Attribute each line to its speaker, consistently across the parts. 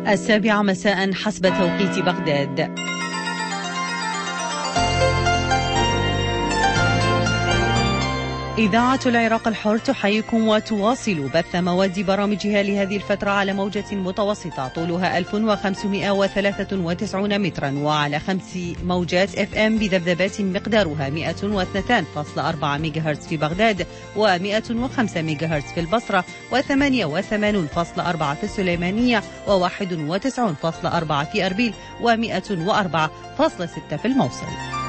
Speaker 1: 7 مساء حسب توقيت بغداد. إذاعة العراق الحر تحييكم وتواصل بث مواد برامجها لهذه الفترة على موجة متوسطة طولها 1593 مترا وعلى 5 موجات FM بذبذبات مقدارها 102.4 ميجاهرتز في بغداد و105 ميجاهرتز في البصرة و88.4 في السليمانية و91.4 في أربيل و104.6 في الموصل.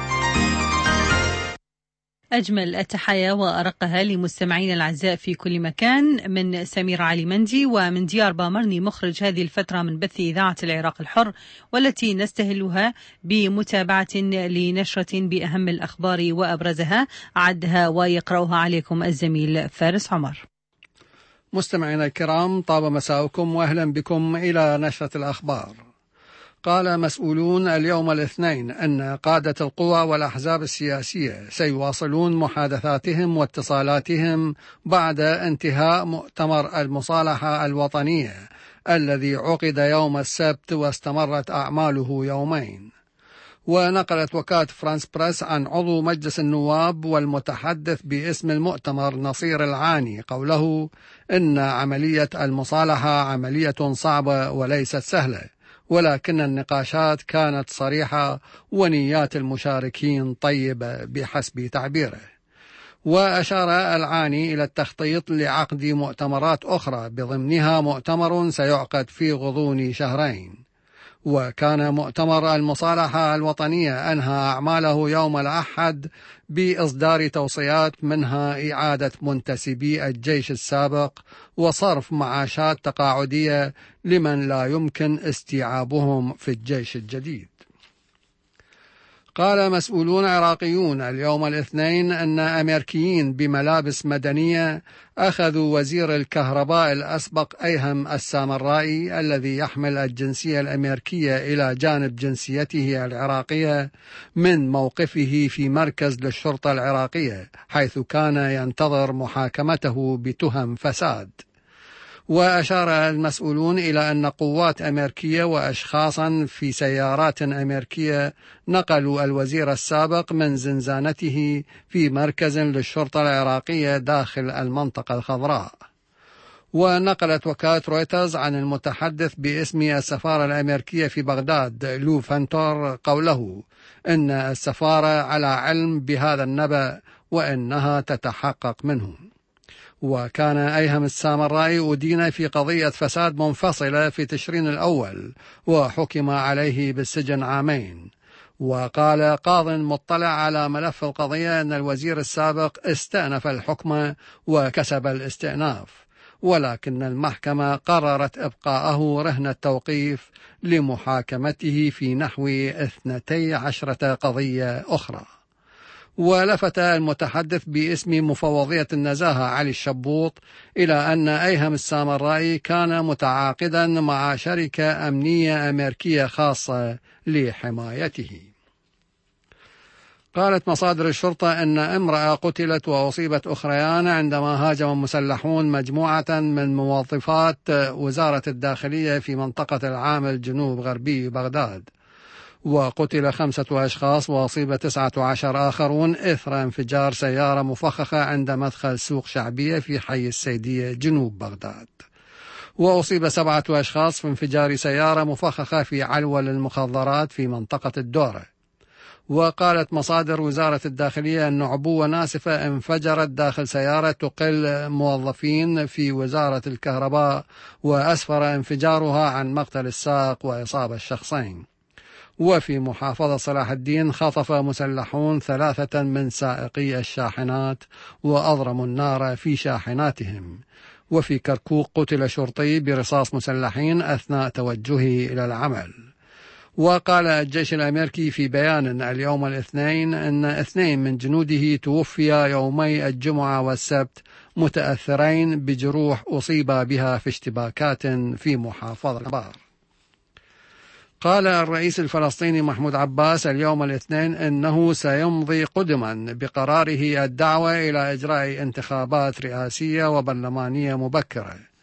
Speaker 1: أجمل التحايا وأرقها لمستمعين الأعزاء في كل مكان من سمير علي مندي ومن ديار بامرني مخرج هذه الفترة من بث إذاعة العراق الحر، والتي نستهلها بمتابعة لنشرة بأهم الأخبار وأبرزها عدها ويقرأها عليكم الزميل فارس عمر.
Speaker 2: مستمعينا الكرام، طاب مساؤكم وأهلا بكم إلى نشرة الأخبار. قال مسؤولون اليوم الاثنين أن قادة القوى والأحزاب السياسية سيواصلون محادثاتهم واتصالاتهم بعد انتهاء مؤتمر المصالحة الوطنية الذي عقد يوم السبت واستمرت أعماله يومين. ونقلت وكالة فرانس بريس عن عضو مجلس النواب والمتحدث باسم المؤتمر نصير العاني قوله إن عملية المصالحة عملية صعبة وليست سهلة، ولكن النقاشات كانت صريحة ونيات المشاركين طيبة بحسب تعبيره. وأشار العاني إلى التخطيط لعقد مؤتمرات أخرى بضمنها مؤتمر سيعقد في غضون شهرين. وكان مؤتمر المصالحة الوطنية أنهى أعماله يوم الأحد بإصدار توصيات منها إعادة منتسبي الجيش السابق وصرف معاشات تقاعدية لمن لا يمكن استيعابهم في الجيش الجديد. قال مسؤولون عراقيون اليوم الاثنين أن أمريكيين بملابس مدنية أخذوا وزير الكهرباء الأسبق أيهم السامرائي الذي يحمل الجنسية الأمريكية إلى جانب جنسيته العراقية من موقفه في مركز للشرطة العراقية، حيث كان ينتظر محاكمته بتهم فساد. وأشار المسؤولون إلى أن قوات أمريكية وأشخاصا في سيارات أمريكية نقلوا الوزير السابق من زنزانته في مركز للشرطة العراقية داخل المنطقة الخضراء. ونقلت وكالة رويترز عن المتحدث باسم السفارة الأمريكية في بغداد لو فانتور قوله إن السفارة على علم بهذا النبأ وإنها تتحقق منه. وكان أيهم السامرائي أدين في قضية فساد منفصلة في تشرين الأول وحكم عليه بالسجن 2 عام. وقال قاض مطلع على ملف القضية أن الوزير السابق استأنف الحكم وكسب الاستئناف، ولكن المحكمة قررت إبقاءه رهن التوقيف لمحاكمته في نحو 12 قضية أخرى. ولفت المتحدث باسم مفوضية النزاهة علي الشبوط إلى أن أيهم السامرائي كان متعاقدا مع شركة أمنية أمريكية خاصة لحمايته. قالت مصادر الشرطة أن امرأة قتلت وأصيبت أخريان عندما هاجم مسلحون مجموعة من موظفات وزارة الداخلية في منطقة العامل جنوب غربي بغداد، وقتل 5 أشخاص وأصيب 19 آخرون إثر انفجار سيارة مفخخة عند مدخل سوق شعبية في حي السيدية جنوب بغداد. وأصيب 7 أشخاص في انفجار سيارة مفخخة في علوة للمخدرات في منطقة الدورة. وقالت مصادر وزارة الداخلية أن عبوة ناسفة انفجرت داخل سيارة تقل موظفين في وزارة الكهرباء، وأسفر انفجارها عن مقتل السائق وإصابة الشخصين. وفي محافظة صلاح الدين خطف مسلحون 3 من سائقي الشاحنات وأضرموا النار في شاحناتهم. وفي كركوك قتل شرطي برصاص مسلحين أثناء توجهه إلى العمل. وقال الجيش الأمريكي في بيان اليوم الاثنين أن 2 من جنوده توفي يومي الجمعة والسبت متأثرين بجروح أصيب بها في اشتباكات في محافظة بار. قال الرئيس الفلسطيني محمود عباس اليوم الاثنين إنه سيمضي قدما بقراره الدعوة إلى إجراء انتخابات رئاسية وبرلمانية مبكرة.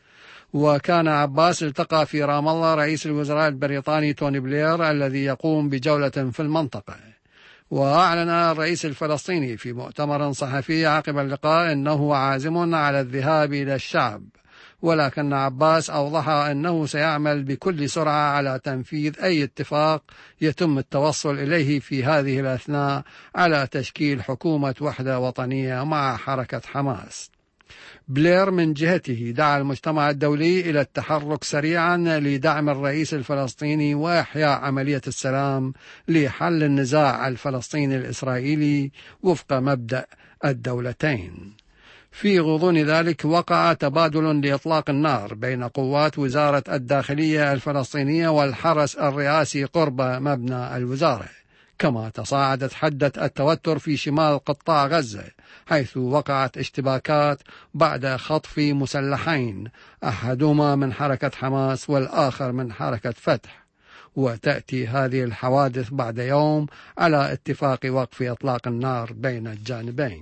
Speaker 2: وكان عباس التقى في رام الله رئيس الوزراء البريطاني توني بلير الذي يقوم بجولة في المنطقة. وأعلن الرئيس الفلسطيني في مؤتمر صحفي عقب اللقاء أنه عازم على الذهاب إلى الشعب، ولكن عباس أوضح أنه سيعمل بكل سرعة على تنفيذ أي اتفاق يتم التوصل إليه في هذه الأثناء على تشكيل حكومة وحدة وطنية مع حركة حماس. بلير من جهته دعا المجتمع الدولي إلى التحرك سريعا لدعم الرئيس الفلسطيني وإحياء عملية السلام لحل النزاع الفلسطيني الإسرائيلي وفق مبدأ الدولتين. في غضون ذلك وقع تبادل لإطلاق النار بين قوات وزارة الداخلية الفلسطينية والحرس الرئاسي قرب مبنى الوزارة، كما تصاعدت حدة التوتر في شمال قطاع غزة، حيث وقعت اشتباكات بعد خطف مسلحين، أحدهما من حركة حماس والآخر من حركة فتح. وتأتي هذه الحوادث بعد يوم على اتفاق وقف إطلاق النار بين الجانبين.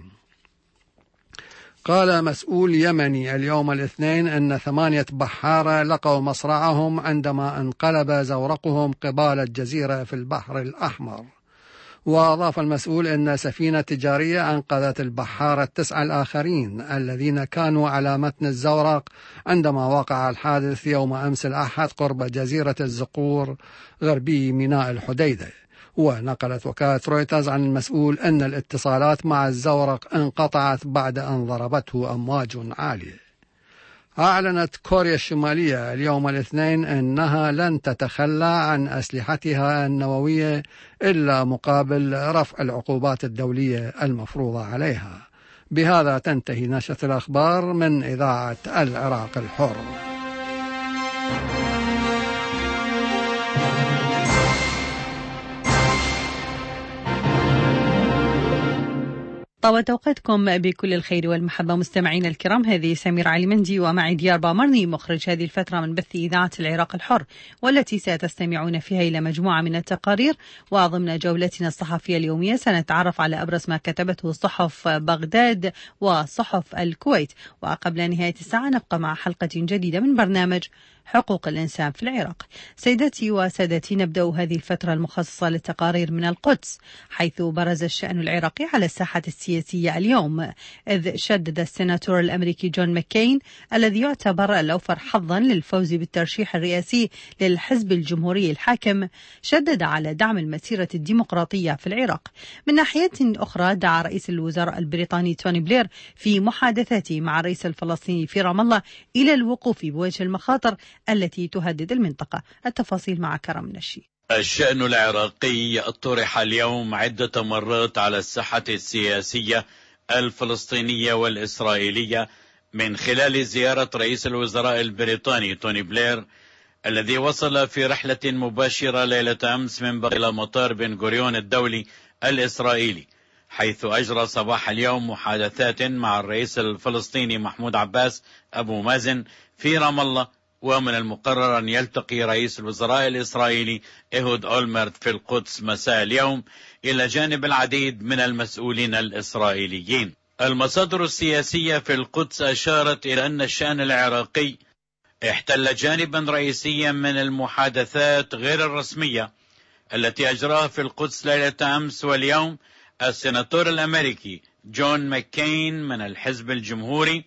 Speaker 2: قال مسؤول يمني اليوم الاثنين أن 8 بحارة لقوا مصرعهم عندما انقلب زورقهم قبال الجزيرة في البحر الأحمر. وأضاف المسؤول أن سفينة تجارية أنقذت البحارة 9 الآخرين الذين كانوا على متن الزورق عندما وقع الحادث يوم أمس الأحد قرب جزيرة الزقور غربي ميناء الحديدة. ونقلت وكالة رويترز عن المسؤول أن الاتصالات مع الزورق انقطعت بعد أن ضربته أمواج عالية. أعلنت كوريا الشمالية اليوم الاثنين أنها لن تتخلى عن أسلحتها النووية إلا مقابل رفع العقوبات الدولية المفروضة عليها. بهذا تنتهي نشرة الأخبار من إذاعة العراق الحر.
Speaker 1: طابت أوقاتكم بكل الخير والمحبة مستمعين الكرام. هذه سمير علي مندي ومعي ديار بامرني مخرج هذه الفترة من بث إذاعة العراق الحر، والتي ستستمعون فيها إلى مجموعة من التقارير. وضمن جولتنا الصحفية اليومية سنتعرف على أبرز ما كتبته صحف بغداد وصحف الكويت. وقبل نهاية الساعة نبقى مع حلقة جديدة من برنامج حقوق الإنسان في العراق. سيداتي وسادتي، نبدأ هذه الفترة المخصصة للتقارير من القدس، حيث برز الشأن العراقي على الساحة السياسية اليوم، إذ شدد السيناتور الأمريكي جون ماكين الذي يعتبر الأوفر حظا للفوز بالترشيح الرئاسي للحزب الجمهوري الحاكم، شدد على دعم المسيرة الديمقراطية في العراق. من ناحية أخرى، دعا رئيس الوزراء البريطاني توني بلير في محادثاته مع الرئيس الفلسطيني في رام الله إلى الوقوف بوجه المخاطر التي تهدد المنطقة. التفاصيل مع كرم نشي.
Speaker 3: الشأن العراقي طرح اليوم عدة مرات على الساحة السياسية الفلسطينية والإسرائيلية من خلال زيارة رئيس الوزراء البريطاني توني بلير، الذي وصل في رحلة مباشرة ليلة أمس من إلى مطار بن غوريون الدولي الإسرائيلي، حيث أجرى صباح اليوم محادثات مع الرئيس الفلسطيني محمود عباس أبو مازن في رام الله. ومن المقرر أن يلتقي رئيس الوزراء الإسرائيلي إيهود أولمرت في القدس مساء اليوم إلى جانب العديد من المسؤولين الإسرائيليين. المصادر السياسية في القدس أشارت إلى أن الشأن العراقي احتل جانبا رئيسيا من المحادثات غير الرسمية التي أجراها في القدس ليلة أمس واليوم السيناتور الأمريكي جون ماكين من الحزب الجمهوري،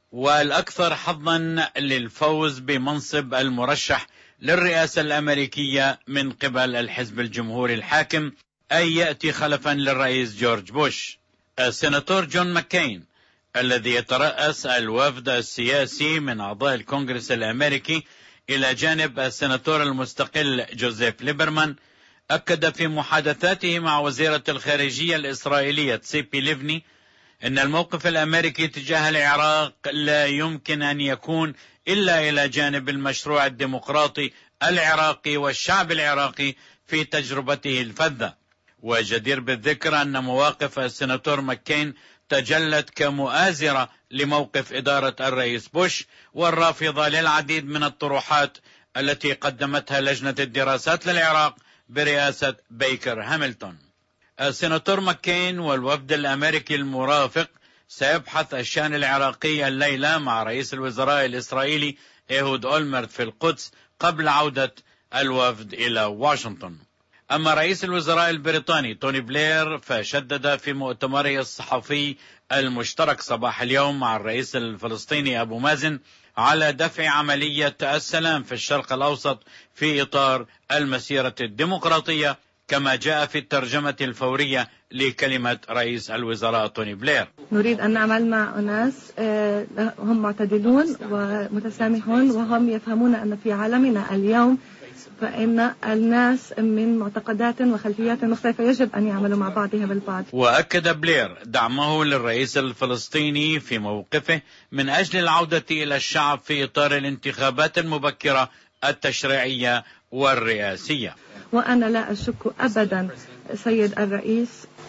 Speaker 3: والأكثر حظا للفوز بمنصب المرشح للرئاسة الأمريكية من قبل الحزب الجمهوري الحاكم، أي يأتي خلفا للرئيس جورج بوش. السيناتور جون ماكين الذي يترأس الوفد السياسي من أعضاء الكونغرس الأمريكي إلى جانب السيناتور المستقل جوزيف ليبرمان، أكد في محادثاته مع وزيرة الخارجية الإسرائيلية تسيبي ليفني إن الموقف الأمريكي تجاه العراق لا يمكن أن يكون إلا إلى جانب المشروع الديمقراطي العراقي والشعب العراقي في تجربته الفذة. وجدير بالذكر أن مواقف السيناتور ماكين تجلت كمؤازرة لموقف إدارة الرئيس بوش والرافضة للعديد من الطروحات التي قدمتها لجنة الدراسات للعراق برئاسة بيكر هاملتون. السيناتور ماكين والوفد الأمريكي المرافق سيبحث الشأن العراقي الليلة مع رئيس الوزراء الإسرائيلي إيهود أولمرت في القدس قبل عودة الوفد إلى واشنطن. أما رئيس الوزراء البريطاني توني بلير فشدد في مؤتمره الصحفي المشترك صباح اليوم مع الرئيس الفلسطيني أبو مازن على دفع عملية السلام في الشرق الأوسط في إطار المسيرة الديمقراطية، كما جاء في الترجمة الفورية لكلمة رئيس الوزراء توني بلير.
Speaker 4: نريد أن نعمل مع أناس هم معتدلون ومتسامحون، وهم يفهمون أن في عالمنا اليوم فإن الناس من معتقدات وخلفيات مختلفة يجب أن يعملوا مع بعضهم البعض.
Speaker 3: وأكد بلير دعمه للرئيس الفلسطيني في موقفه من أجل العودة إلى الشعب في إطار الانتخابات المبكرة التشريعية والرئاسية.
Speaker 4: وأنا لا أشك أبدا سيد الرئيس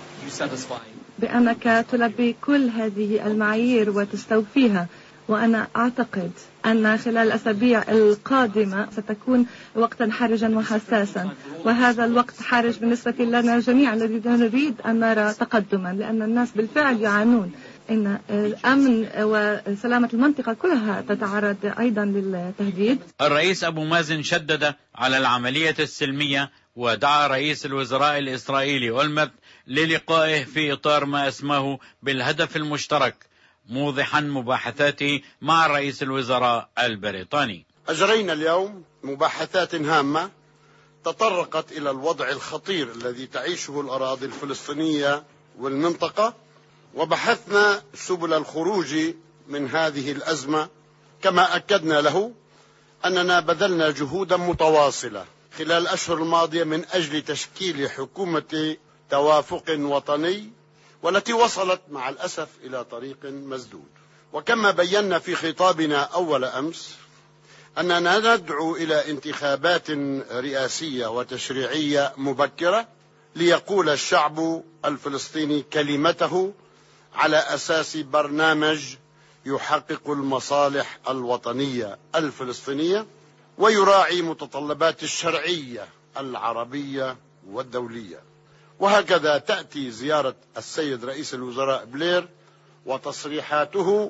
Speaker 4: بأنك تلبي كل هذه المعايير وتستوفيها، وأنا أعتقد أن خلال الأسابيع القادمة ستكون وقتا حرجا وحساسا، وهذا الوقت حرج بالنسبة لنا جميعا الذين نريد أن نرى تقدما، لأن الناس بالفعل يعانون. إن الأمن وسلامة المنطقة كلها تتعرض أيضا للتهديد.
Speaker 3: الرئيس أبو مازن شدد على العملية السلمية ودعا رئيس الوزراء الإسرائيلي أولمرت للقائه في إطار ما اسمه بالهدف المشترك، موضحا مباحثاته مع رئيس الوزراء البريطاني.
Speaker 5: أجرينا اليوم مباحثات هامة تطرقت إلى الوضع الخطير الذي تعيشه الأراضي الفلسطينية والمنطقة، وبحثنا سبل الخروج من هذه الأزمة، كما أكدنا له أننا بذلنا جهودا متواصلة خلال الأشهر الماضية من أجل تشكيل حكومة توافق وطني، والتي وصلت مع الأسف إلى طريق مسدود. وكما بينا في خطابنا أول أمس أننا ندعو إلى انتخابات رئاسية وتشريعية مبكرة ليقول الشعب الفلسطيني كلمته على أساس برنامج يحقق المصالح الوطنية الفلسطينية ويراعي متطلبات الشرعية العربية والدولية. وهكذا تأتي زيارة السيد رئيس الوزراء بلير وتصريحاته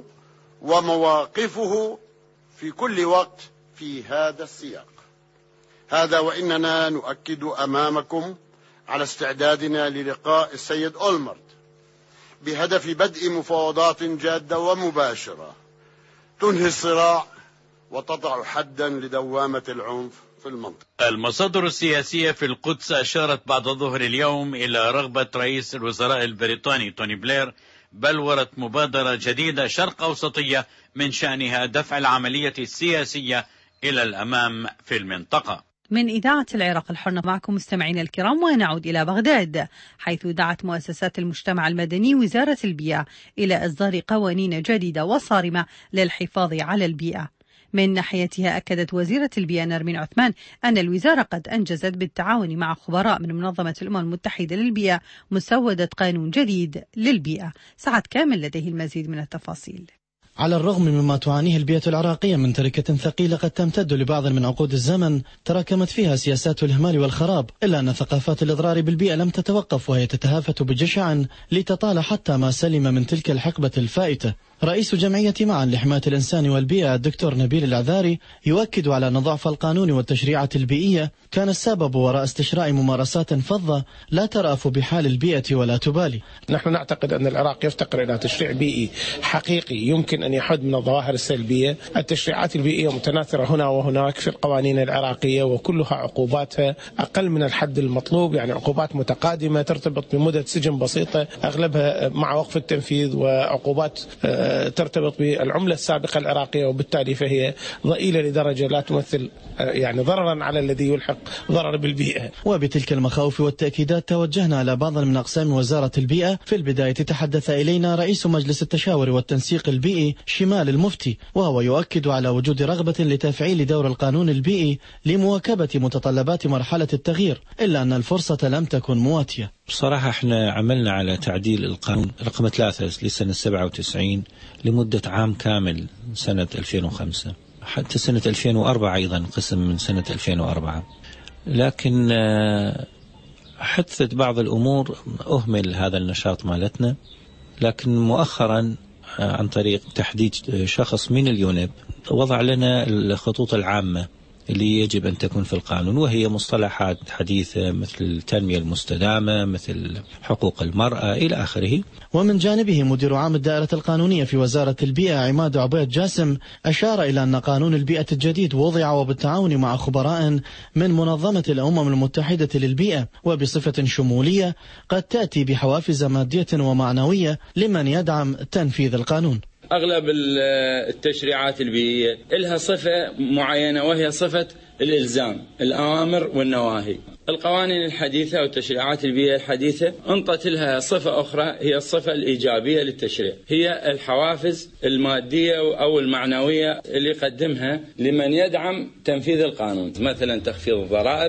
Speaker 5: ومواقفه في كل وقت في هذا السياق. هذا وإننا نؤكد أمامكم على استعدادنا للقاء السيد أولمرت بهدف بدء مفاوضات جادة ومباشرة تنهي الصراع وتضع حدا لدوامة العنف في المنطقة.
Speaker 3: المصادر السياسية في القدس أشارت بعد ظهر اليوم إلى رغبة رئيس الوزراء البريطاني توني بلير بلورة مبادرة جديدة شرق أوسطية من شأنها دفع العملية السياسية إلى الأمام في المنطقة.
Speaker 1: من إذاعة العراق الحر معكم مستمعين الكرام، ونعود إلى بغداد، حيث دعت مؤسسات المجتمع المدني وزارة البيئة إلى إصدار قوانين جديدة وصارمة للحفاظ على البيئة. من ناحيتها أكدت وزيرة البيئة نرمين عثمان أن الوزارة قد أنجزت بالتعاون مع خبراء من منظمة الأمم المتحدة للبيئة مسودة قانون جديد للبيئة. سعد كامل لديه المزيد من التفاصيل.
Speaker 6: على الرغم مما تعانيه البيئة العراقية من تركة ثقيلة قد تمتد لبعض من عقود الزمن تراكمت فيها سياسات الإهمال والخراب، إلا أن ثقافات الإضرار بالبيئة لم تتوقف، وهي تتهافت بجشع لتطال حتى ما سلم من تلك الحقبة الفائتة. رئيس جمعية معا لحماية الإنسان والبيئة الدكتور نبيل العذاري يؤكد على أن ضعف القانون والتشريعات البيئية كان السبب وراء استشراء ممارسات فظة لا ترأف بحال البيئة ولا تبالي.
Speaker 7: نحن نعتقد أن العراق يفتقر إلى تشريع بيئي حقيقي يمكن أن يحد من الظواهر السلبية. التشريعات البيئية متناثرة هنا وهناك في القوانين العراقية، وكلها عقوباتها أقل من الحد المطلوب، يعني عقوبات متقادمة ترتبط بمدة سجن بسيطة أغلبها مع وقف التنفيذ، وعقوبات ترتبط بالعملة السابقة العراقية، وبالتالي فهي ضئيلة لدرجة لا تمثل يعني ضررا على الذي يلحق ضرر بالبيئة.
Speaker 6: وبتلك المخاوف والتأكيدات توجهنا على بعض من أقسام وزارة البيئة. في البداية تحدث إلينا رئيس مجلس التشاور والتنسيق البيئي شمال المفتي، وهو يؤكد على وجود رغبة لتفعيل دور القانون البيئي لمواكبة متطلبات مرحلة التغيير، إلا أن الفرصة لم تكن مواتية.
Speaker 8: بصراحة احنا عملنا على تعديل القانون رقم 3 لسنة 97 لمدة عام كامل سنة 2005 حتى سنة 2004 أيضا قسم من سنة 2004، لكن حدثت بعض الأمور أهمل هذا النشاط مالتنا، لكن مؤخرا عن طريق تحديد شخص من اليونب وضع لنا الخطوط العامة اللي يجب أن تكون في القانون، وهي مصطلحات حديثة مثل التنمية المستدامة، مثل حقوق المرأة إلى آخره.
Speaker 6: ومن جانبه مدير عام الدائرة القانونية في وزارة البيئة عماد عبيد جاسم أشار إلى أن قانون البيئة الجديد وضع وبالتعاون مع خبراء من منظمة الأمم المتحدة للبيئة وبصفة شمولية قد تأتي بحوافز مادية ومعنوية لمن يدعم تنفيذ القانون.
Speaker 9: أغلب التشريعات البيئية لها صفة معينة، وهي صفة الإلزام، الأوامر والنواهي. القوانين الحديثة والتشريعات البيئية الحديثة انطت لها صفة أخرى، هي الصفة الإيجابية للتشريع، هي الحوافز المادية أو المعنوية اللي يقدمها لمن يدعم تنفيذ القانون، مثلا تخفيض الضرائب،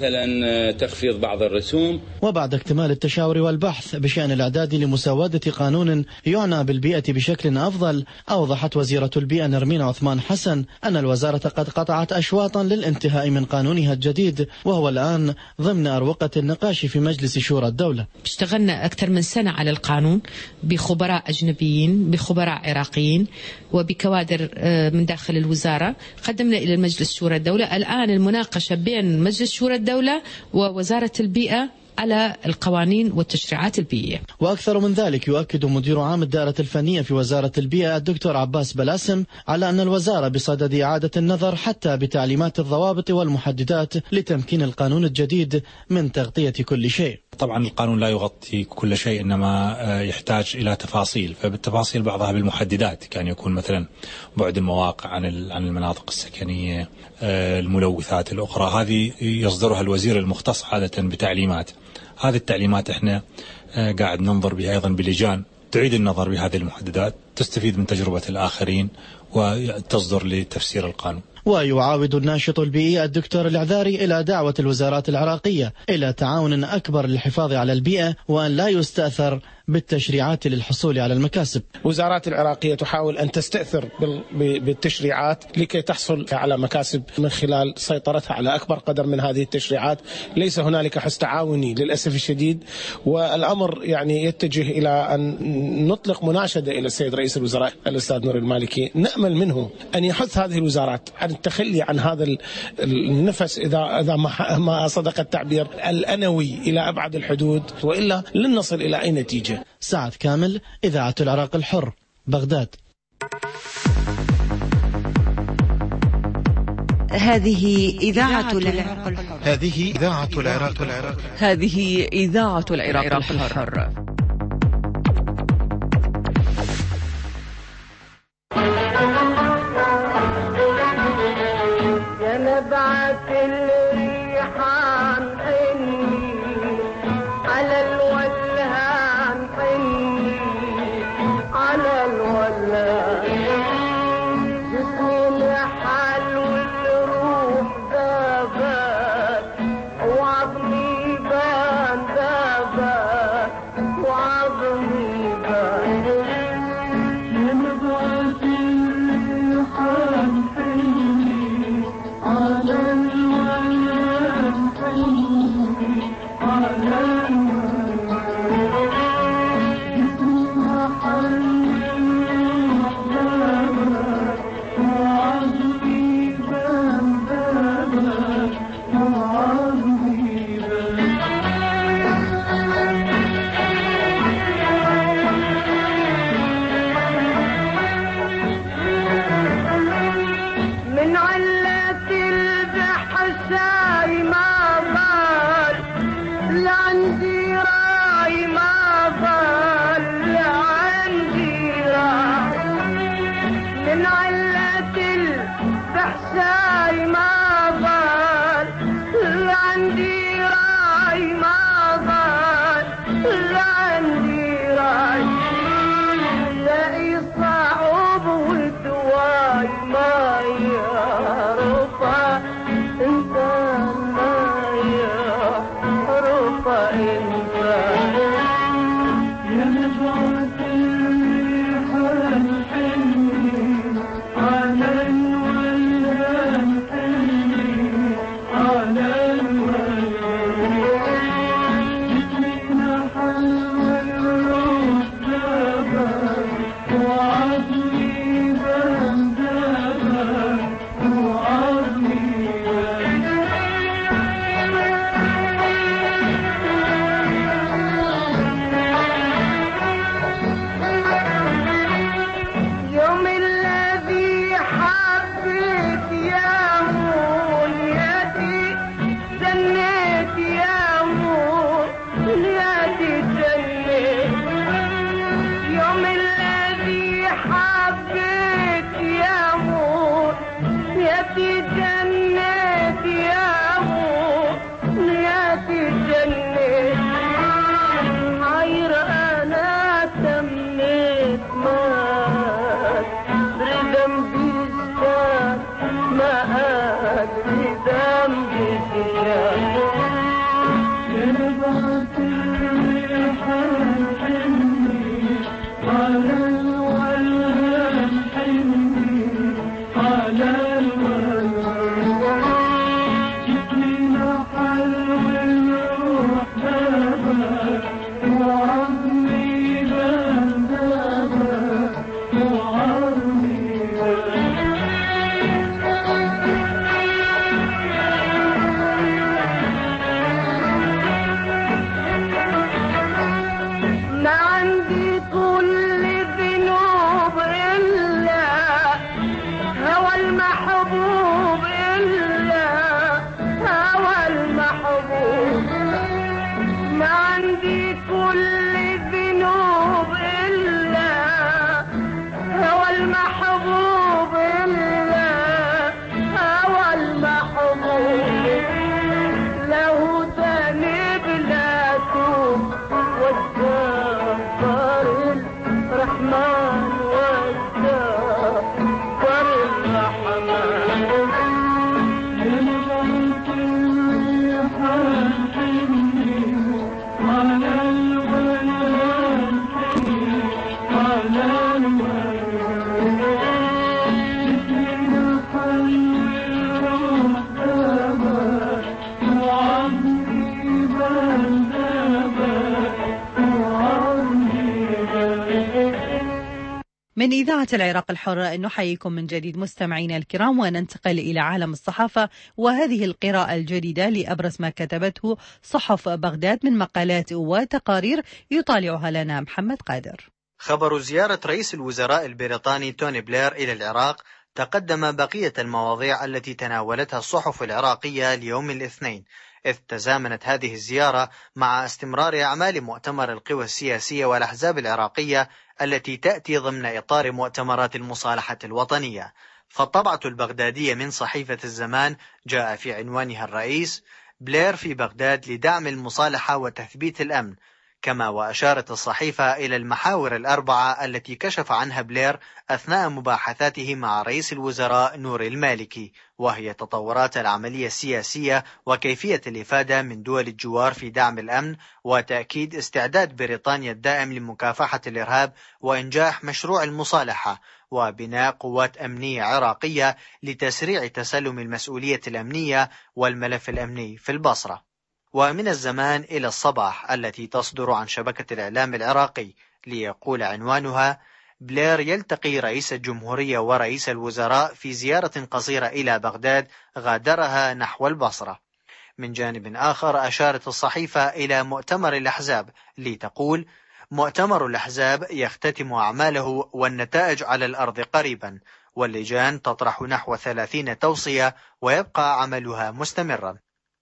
Speaker 9: مثلا تخفيض بعض الرسوم.
Speaker 6: وبعد اكتمال التشاور والبحث بشأن الإعداد لمسودة قانون يعنى بالبيئة بشكل أفضل، أوضحت وزيرة البيئة نرمين عثمان حسن أن الوزارة قد قطعت أشواطا للانتهاء من قانونها الجديد، وهو الآن ضمن أروقة النقاش في مجلس شورى الدولة.
Speaker 10: اشتغلنا أكثر من سنة على القانون بخبراء أجنبيين، بخبراء عراقيين، وبكوادر من داخل الوزارة. قدمنا إلى المجلس شورى الدولة. الآن المناقشة بين مجلس شورى الدولة ووزارة البيئة على القوانين والتشريعات البيئية.
Speaker 6: وأكثر من ذلك يؤكد مدير عام الدائرة الفنية في وزارة البيئة الدكتور عباس بلاسم على أن الوزارة بصدد إعادة النظر حتى بتعليمات الضوابط والمحددات لتمكين القانون الجديد من تغطية كل شيء.
Speaker 11: طبعا القانون لا يغطي كل شيء، إنما يحتاج إلى تفاصيل، فبالتفاصيل بعضها بالمحددات، كان يكون مثلا بعد المواقع عن المناطق السكنية، الملوثات الأخرى، هذه يصدرها الوزير المختص عادة بتعليمات. هذه التعليمات احنا قاعد ننظر بها أيضا بلجان تعيد النظر بهذه المحددات، تستفيد من تجربة الآخرين وتصدر لتفسير القانون.
Speaker 6: ويعاود الناشط البيئي الدكتور العذاري إلى دعوة الوزارات العراقية إلى تعاون أكبر للحفاظ على البيئة، وأن لا يستأثر بالتشريعات للحصول على المكاسب.
Speaker 7: وزارات العراقية تحاول أن تستأثر بالتشريعات لكي تحصل على مكاسب من خلال سيطرتها على أكبر قدر من هذه التشريعات. ليس هنالك حس تعاوني للأسف الشديد، والأمر يعني يتجه إلى أن نطلق مناشدة إلى السيد رئيس الوزراء الأستاذ نور المالكي، نأمل منه أن يحث هذه الوزارات عن التخلي عن هذا النفس، إذا ما صدق التعبير، الأنوي إلى أبعد الحدود، وإلا لن نصل إلى أي نتيجة.
Speaker 6: سعد كامل، إذاعة العراق الحر، بغداد.
Speaker 12: هذه إذاعة العراق الحر.
Speaker 13: هذه إذاعة العراق الحر.
Speaker 12: هذه إذاعة العراق الحر.
Speaker 14: يا نبعة الريحان حني على الولهان، حني على الولهان، جسمي لحال والروح ذابت، وعظمي بان ذابت، وعظمي بان. يا نبعة الريحان حني على الولهان، حني على من علة البحشاي ما ضل، لعندي راي ما ضل، لعندي راي. من علة البحشاي ما ضل، لعندي راي ما ضل، لعندي راي. لاقي صعب والدواي ما يعرفها، انت ما يعرفها انت. يا نبعة الريحان حني على الولهان، حني على الولهان.
Speaker 1: من إذاعة العراق الحر نحييكم من جديد مستمعينا الكرام، وننتقل إلى عالم الصحافة، وهذه القراءة الجديدة لأبرز ما كتبته صحف بغداد من مقالات وتقارير يطالعها لنا محمد قادر.
Speaker 15: خبر زيارة رئيس الوزراء البريطاني توني بلير إلى العراق تقدم بقية المواضيع التي تناولتها الصحف العراقية اليوم الاثنين، إذ تزامنت هذه الزيارة مع استمرار أعمال مؤتمر القوى السياسية والأحزاب العراقية التي تأتي ضمن إطار مؤتمرات المصالحة الوطنية. فالطبعة البغدادية من صحيفة الزمان جاء في عنوانها الرئيس بلير في بغداد لدعم المصالحة وتثبيت الأمن، كما وأشارت الصحيفة إلى المحاور الأربعة التي كشف عنها بلير أثناء مباحثاته مع رئيس الوزراء نور المالكي، وهي تطورات العملية السياسية وكيفية الإفادة من دول الجوار في دعم الأمن، وتأكيد استعداد بريطانيا الدائم لمكافحة الإرهاب وإنجاح مشروع المصالحة، وبناء قوات أمنية عراقية لتسريع تسلم المسؤولية الأمنية والملف الأمني في البصرة. ومن الزمان إلى الصباح التي تصدر عن شبكة الإعلام العراقي ليقول عنوانها بلير يلتقي رئيس الجمهورية ورئيس الوزراء في زيارة قصيرة إلى بغداد غادرها نحو البصرة. من جانب آخر أشارت الصحيفة إلى مؤتمر الأحزاب لتقول مؤتمر الأحزاب يختتم أعماله والنتائج على الأرض قريبا، واللجان تطرح نحو 30 توصية ويبقى عملها مستمرا.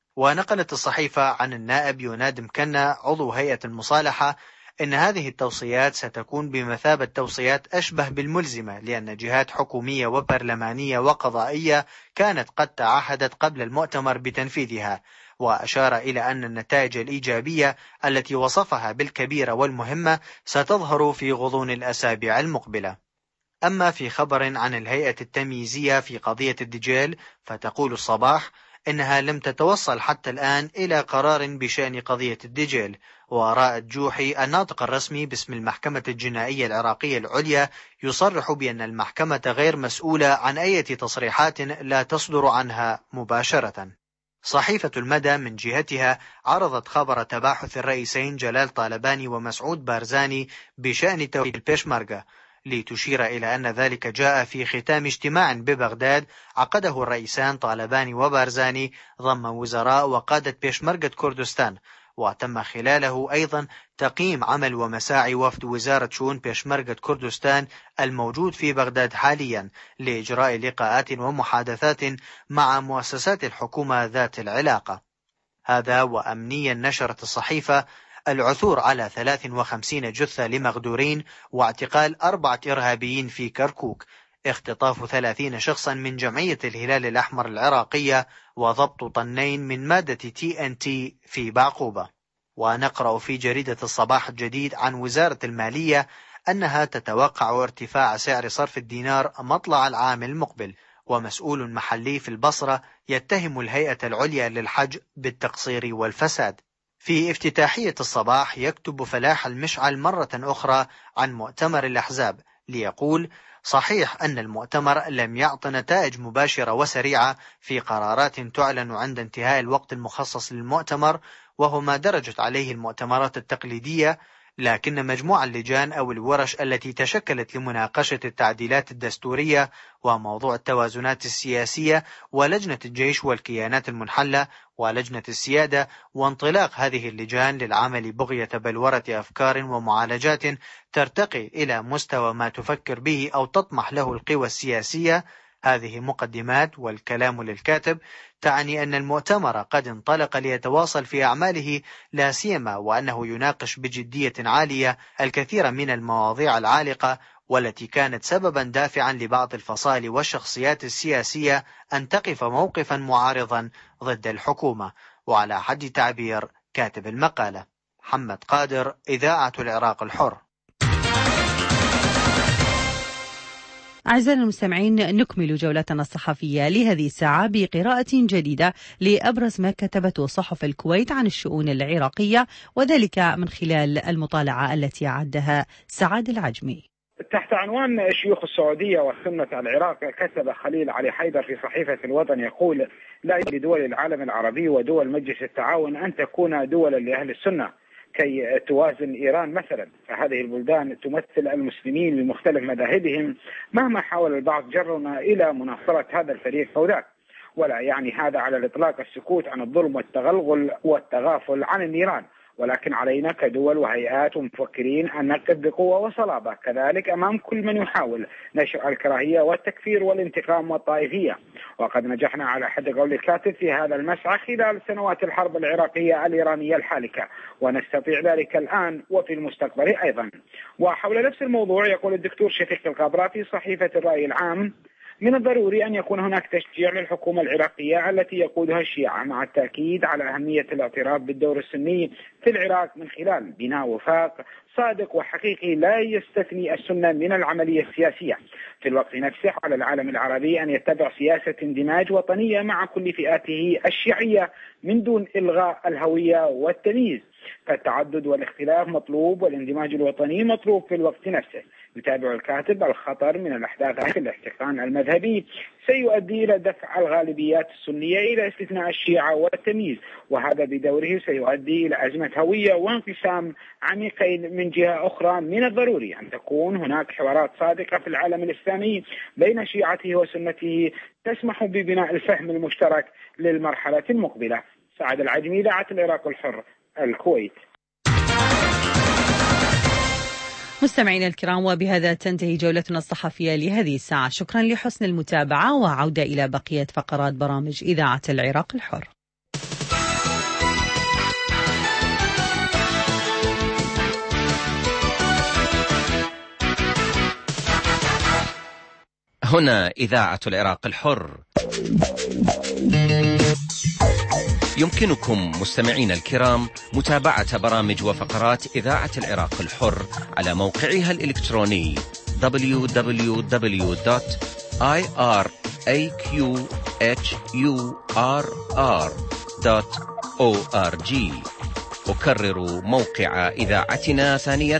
Speaker 15: ونقلت الصحيفة عن النائب يوناد مكنا عضو هيئة المصالحة إن هذه التوصيات ستكون بمثابة توصيات أشبه بالملزمة، لأن جهات حكومية وبرلمانية وقضائية كانت قد تعهدت قبل المؤتمر بتنفيذها، وأشار إلى أن النتائج الإيجابية التي وصفها بالكبيرة والمهمة ستظهر في غضون الأسابيع المقبلة. أما في خبر عن الهيئة التمييزية في قضية الدجيل فتقول الصباح إنها لم تتوصل حتى الآن إلى قرار بشأن قضية الدجيل. ورائد جوحي الناطق الرسمي باسم المحكمة الجنائية العراقية العليا يصرح بأن المحكمة غير مسؤولة عن أي تصريحات لا تصدر عنها مباشرة. صحيفة المدى من جهتها عرضت خبر تباحث الرئيسين جلال طالباني ومسعود بارزاني بشأن توحيد البيشمركة، لتشير إلى أن ذلك جاء في ختام اجتماع ببغداد عقده الرئيسان طالباني وبارزاني ضم وزراء وقادة بيشمركة كردستان، وتم خلاله أيضا تقييم عمل ومساعي وفد وزارة شؤون بيشمركة كردستان الموجود في بغداد حاليا لإجراء لقاءات ومحادثات مع مؤسسات الحكومة ذات العلاقة. هذا وأمنيا نشرت الصحيفة العثور على 53 جثة لمغدورين واعتقال 4 إرهابيين في كركوك، اختطاف 30 شخصا من جمعية الهلال الأحمر العراقية، وضبط طنين من مادة TNT في بعقوبة. ونقرأ في جريدة الصباح الجديد عن وزارة المالية أنها تتوقع ارتفاع سعر صرف الدينار مطلع العام المقبل، ومسؤول محلي في البصرة يتهم الهيئة العليا للحج بالتقصير والفساد. في افتتاحية الصباح يكتب فلاح المشعل مرة أخرى عن مؤتمر الأحزاب ليقول صحيح أن المؤتمر لم يعط نتائج مباشرة وسريعة في قرارات تعلن عند انتهاء الوقت المخصص للمؤتمر، وهو ما درجت عليه المؤتمرات التقليدية، لكن مجموع اللجان أو الورش التي تشكلت لمناقشة التعديلات الدستورية وموضوع التوازنات السياسية ولجنة الجيش والكيانات المنحلة ولجنة السيادة، وانطلاق هذه اللجان للعمل بغية بلورة أفكار ومعالجات ترتقي إلى مستوى ما تفكر به أو تطمح له القوى السياسية. هذه مقدمات والكلام للكاتب تعني أن المؤتمر قد انطلق ليتواصل في أعماله، لا سيما وأنه يناقش بجدية عالية الكثير من المواضيع العالقة والتي كانت سببا دافعا لبعض الفصائل والشخصيات السياسية أن تقف موقفا معارضا ضد الحكومة. وعلى حد تعبير كاتب المقالة محمد قادر، إذاعة العراق الحر.
Speaker 1: أعزائنا المستمعين، نكمل جولتنا الصحفية لهذه الساعة بقراءة جديدة لأبرز ما كتبته صحف الكويت عن الشؤون العراقية، وذلك من خلال المطالعة التي أعدها سعد العجمي.
Speaker 16: تحت عنوان الشيوخ السعودية وسنة العراق، كتب خليل علي حيدر في صحيفة الوطن يقول: لا يجب لدول العالم العربي ودول مجلس التعاون أن تكون دولا لأهل السنة كي توازن إيران مثلا، فهذه البلدان تمثل المسلمين بمختلف مذاهبهم، مهما حاول البعض جرنا إلى مناصرة هذا الفريق أو ذاك، ولا يعني هذا على الإطلاق السكوت عن الظلم والتغلغل والتغافل عن النيران، ولكن علينا كدول وهيئات ومفكرين أن نقف بقوة وصلابة كذلك أمام كل من يحاول نشر الكراهية والتكفير والانتقام والطائفية. وقد نجحنا على حد قول الكاتب في هذا المسعى خلال سنوات الحرب العراقية الإيرانية الحالكة، ونستطيع ذلك الآن وفي المستقبل أيضا. وحول نفس الموضوع يقول الدكتور شفيق القبرة في صحيفة الرأي العام: من الضروري أن يكون هناك تشجيع للحكومة العراقية التي يقودها الشيعة، مع التأكيد على أهمية الاعتراف بالدور السني في العراق من خلال بناء وفاق صادق وحقيقي لا يستثني السنة من العملية السياسية. في الوقت نفسه على العالم العربي أن يتبع سياسة اندماج وطنية مع كل فئاته الشيعية من دون إلغاء الهوية والتمييز، فالتعدد والاختلاف مطلوب والاندماج الوطني مطلوب في الوقت نفسه. يتابع الكاتب: الخطر من الأحداث في الاحتقان المذهبي سيؤدي إلى دفع الغالبيات السنية إلى استثناء الشيعة والتمييز، وهذا بدوره سيؤدي إلى أزمة هوية وانقسام عميقين. من جهة أخرى من الضروري أن تكون هناك حوارات صادقة في العالم الإسلامي بين شيعته وسنته تسمح ببناء الفهم المشترك للمرحلة المقبلة. سعد العجمي، إذاعة العراق الحر، الكويت.
Speaker 1: مستمعينا الكرام، وبهذا تنتهي جولتنا الصحفية لهذه الساعة. شكرا لحسن المتابعة، وعودة إلى بقية فقرات برامج إذاعة العراق الحر.
Speaker 17: هنا إذاعة العراق الحر. يمكنكم مستمعين الكرام متابعة برامج وفقرات إذاعة العراق الحر على موقعها الإلكتروني www.iraqhurr.org. أكرر موقع إذاعتنا ثانية: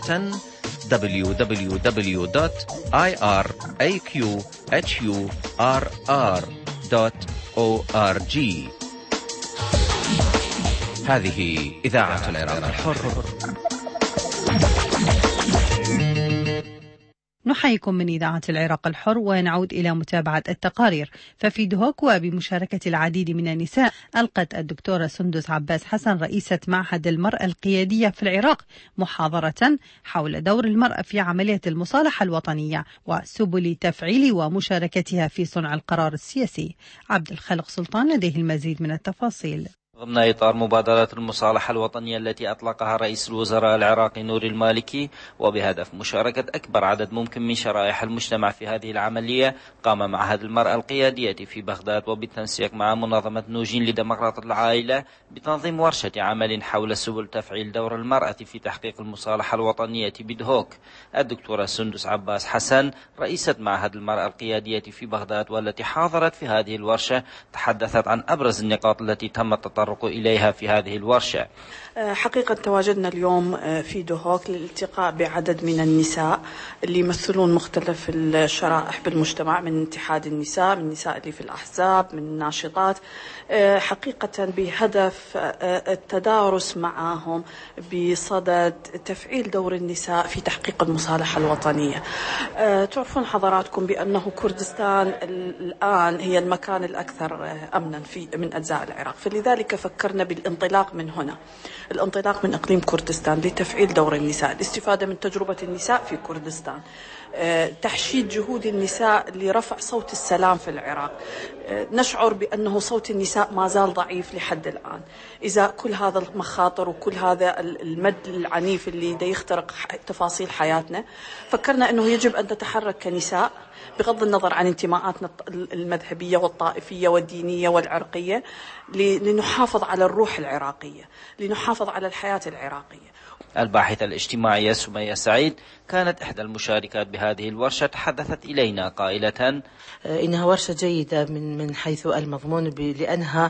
Speaker 17: www.iraqhurr.org. هذه إذاعة العراق الحر.
Speaker 1: نحييكم من إذاعة العراق الحر، ونعود إلى متابعة التقارير. ففي دهوك وبمشاركة العديد من النساء، ألقت الدكتورة سندس عباس حسن رئيسة معهد المرأة القيادية في العراق محاضرة حول دور المرأة في عملية المصالحة الوطنية وسبل تفعيل ومشاركتها في صنع القرار السياسي. عبد الخالق سلطان لديه المزيد من التفاصيل.
Speaker 18: ضمن إطار مبادرة المصالحة الوطنية التي أطلقها رئيس الوزراء العراقي نوري المالكي، وبهدف مشاركة أكبر عدد ممكن من شرائح المجتمع في هذه العملية، قام معهد المرأة القيادية في بغداد وبالتنسيق مع منظمة نوجين لديمقراطية العائلة بتنظيم ورشة عمل حول سبل تفعيل دور المرأة في تحقيق المصالحة الوطنية بدهوك. الدكتورة سندس عباس حسن رئيسة معهد المرأة القيادية في بغداد والتي حاضرت في هذه الورشة تحدثت عن أبرز النقاط التي تم التطرق التطرق إليها في هذه الورشة؟
Speaker 19: حقيقة تواجدنا اليوم في دهوك للالتقاء بعدد من النساء اللي يمثلون مختلف الشرائح بالمجتمع، من اتحاد النساء، من النساء اللي في الأحزاب، من الناشطات، حقيقة بهدف التدارس معهم بصدد تفعيل دور النساء في تحقيق المصالحة الوطنية. تعرفون حضراتكم بأنه كردستان الآن هي المكان الأكثر أمنا من أجزاء العراق، فلذلك فكرنا بالانطلاق من هنا، الانطلاق من إقليم كردستان لتفعيل دور النساء، الاستفادة من تجربة النساء في كردستان، تحشيد جهود النساء لرفع صوت السلام في العراق. نشعر بأنه صوت النساء ما زال ضعيف لحد الآن. إذا كل هذا المخاطر وكل هذا المد العنيف اللي دا يخترق تفاصيل حياتنا، فكرنا أنه يجب أن نتحرك كنساء بغض النظر عن انتماءاتنا المذهبية والطائفية والدينية والعرقية، لنحافظ على الروح العراقية، لنحافظ على الحياة العراقية.
Speaker 18: الباحثة الاجتماعية سمية سعيد كانت إحدى المشاركات بهذه الورشة، تحدثت إلينا قائلة:
Speaker 20: إنها ورشة جيدة من حيث المضمون، لأنها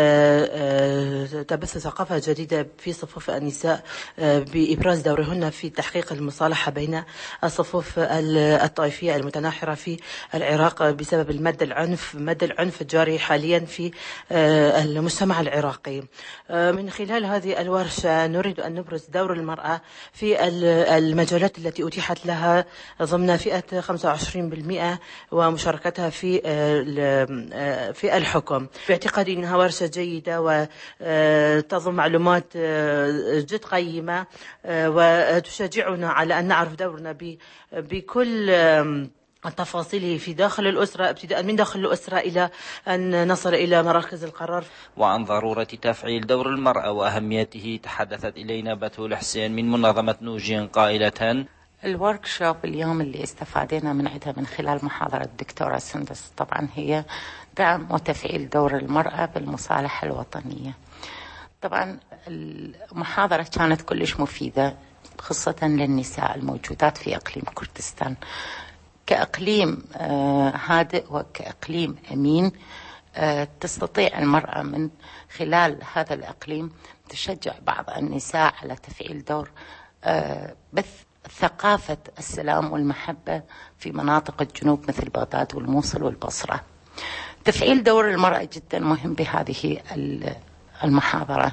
Speaker 20: تبث ثقافة جديدة في صفوف النساء بإبراز دورهن في تحقيق المصالحة بين الصفوف الطائفية المتناحرة في العراق بسبب مد العنف الجاري حاليا في المجتمع العراقي. من خلال هذه الورشة نريد أن نبرز دور المرأة في المجالات التي أتيحت لها ضمن فئة 25% ومشاركتها في الحكم. باعتقادي أنها ورشة جيدة وتضم معلومات جد قيمة وتشجعنا على أن نعرف دورنا بكل التفاصيل في داخل الأسرة، ابتداء من داخل الأسرة إلى أن نصل إلى مراكز القرار.
Speaker 18: وعن ضرورة تفعيل دور المرأة وأهميته تحدثت إلينا بتول حسين من منظمة نوجين قائلة:
Speaker 21: الوركشوب اليوم اللي استفادنا من عندها من خلال محاضرة الدكتورة سندس طبعا هي دعم وتفعيل دور المرأة بالمصالحة الوطنية. طبعا المحاضرة كانت كلش مفيدة خاصة للنساء الموجودات في إقليم كردستان كإقليم هادئ وكإقليم أمين. تستطيع المرأة من خلال هذا الإقليم تشجع بعض النساء على تفعيل دور بث ثقافة السلام والمحبة في مناطق الجنوب مثل بغداد والموصل والبصرة. تفعيل دور المرأة جدا مهم بهذه المحاضرة،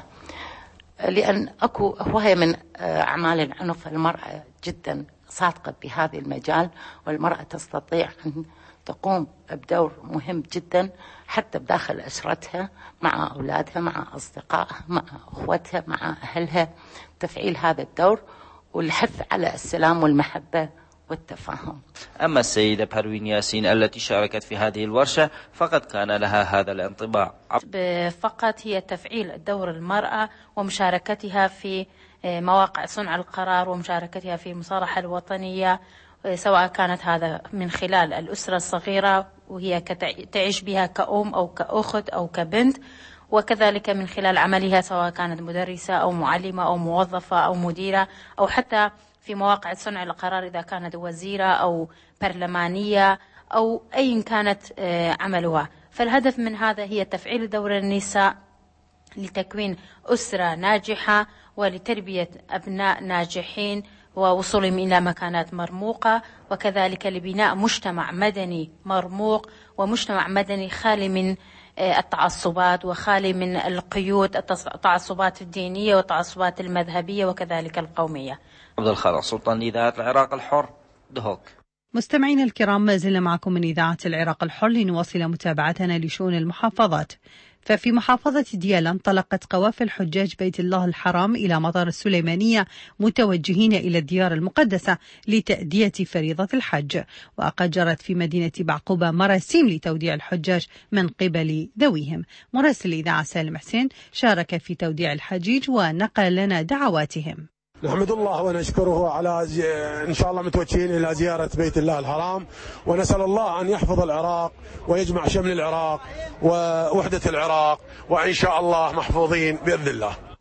Speaker 21: لأن أكو هواية من أعمال العنف المرأة جدا صادقة بهذا المجال، والمرأة تستطيع أن تقوم بدور مهم جدا حتى بداخل أسرتها، مع أولادها، مع أصدقائها، مع أخوتها، مع أهلها. تفعيل هذا الدور والحث على السلام والمحبة والتفاهم.
Speaker 18: أما السيدة بروين ياسين التي شاركت في هذه الورشة فقد كان لها هذا الانطباع.
Speaker 22: فقط هي تفعيل دور المرأة ومشاركتها في مواقع صنع القرار ومشاركتها في المصالحة الوطنية، سواء كانت هذا من خلال الأسرة الصغيرة وهي تعيش بها كأم أو كأخت أو كبنت، وكذلك من خلال عملها سواء كانت مدرسة أو معلمة أو موظفة أو مديرة، أو حتى في مواقع صنع القرار إذا كانت وزيرة أو برلمانية أو أي كانت عملها. فالهدف من هذا هي تفعيل دور النساء لتكوين أسرة ناجحة ولتربية أبناء ناجحين ووصولهم إلى مكانات مرموقة، وكذلك لبناء مجتمع مدني مرموق ومجتمع مدني خالي من التعصبات وخالي من القيود، التعصبات الدينية والتعصبات المذهبية وكذلك القومية.
Speaker 18: عبد الخالق سلطان، إذاعة العراق الحر، دهوك.
Speaker 1: مستمعينا الكرام، ما زلنا معكم من إذاعة العراق الحر لنواصل متابعتنا لشؤون المحافظات. ففي محافظة ديالى انطلقت قوافل حجاج بيت الله الحرام إلى مطار السليمانية متوجهين إلى الديار المقدسة لتأدية فريضة الحج، وقد جرت في مدينة بعقوبة مراسيم لتوديع الحجاج من قبل ذويهم. مراسل الإذاعة سالم حسين شارك في توديع الحجيج ونقل لنا دعواتهم.
Speaker 23: نحمد الله ونشكره على إن شاء الله متوجهين إلى زيارة بيت الله الحرام، ونسأل الله أن يحفظ العراق ويجمع شمل العراق ووحدة العراق، وإن شاء الله محفوظين بإذن الله.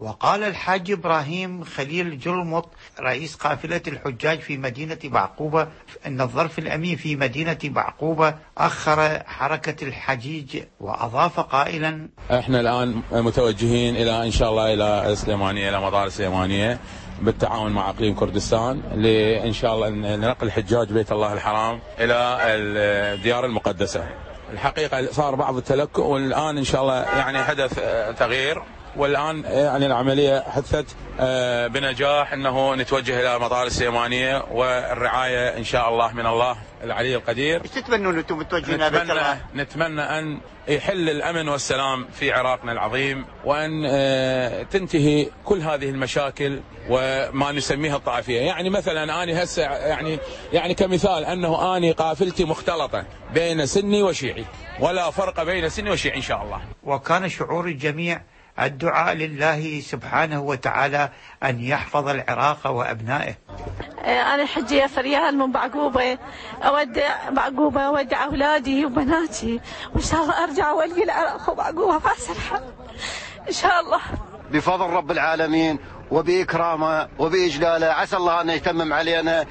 Speaker 2: وقال الحاج إبراهيم خليل جلمط رئيس قافلة الحجاج في مدينة بعقوبة أن الظرف الأمين في مدينة بعقوبة أخر حركة الحجيج، وأضاف قائلا:
Speaker 4: احنا الآن متوجهين إلى إن شاء الله إلى السليمانية، إلى مطار السليمانية بالتعاون مع اقليم كردستان لان شاء الله ننقل حجاج بيت الله الحرام الى الديار المقدسه. الحقيقه صار بعض التلكؤ والان ان شاء الله يعني حدث تغيير، والان يعني العمليه حدثت بنجاح انه نتوجه الى مطار السليمانيه، والرعايه ان شاء الله من الله العلي القدير.
Speaker 2: ايش تتمنون انتم متوجهين الى بيت الله؟
Speaker 4: نتمنى ان يحل الامن والسلام في عراقنا العظيم، وان تنتهي كل هذه المشاكل وما نسميها الطائفيه. يعني مثلا اني هسه يعني كمثال انه اني قافلتي مختلطه بين سني وشيعي، ولا فرق بين سني وشيعي ان شاء الله.
Speaker 2: وكان شعور الجميع الدعاء لله سبحانه وتعالى أن يحفظ العراق وأبنائه.
Speaker 5: أنا حجية فريال من بعقوبة، أودع بعقوبة، أودع أولادي وبناتي، وإن شاء الله أرجع وألقي العراق وبعقوبة فأسرح إن شاء الله
Speaker 24: بفضل رب العالمين وبإكرامه وبإجلاله. عسى الله أن يتمم علينا.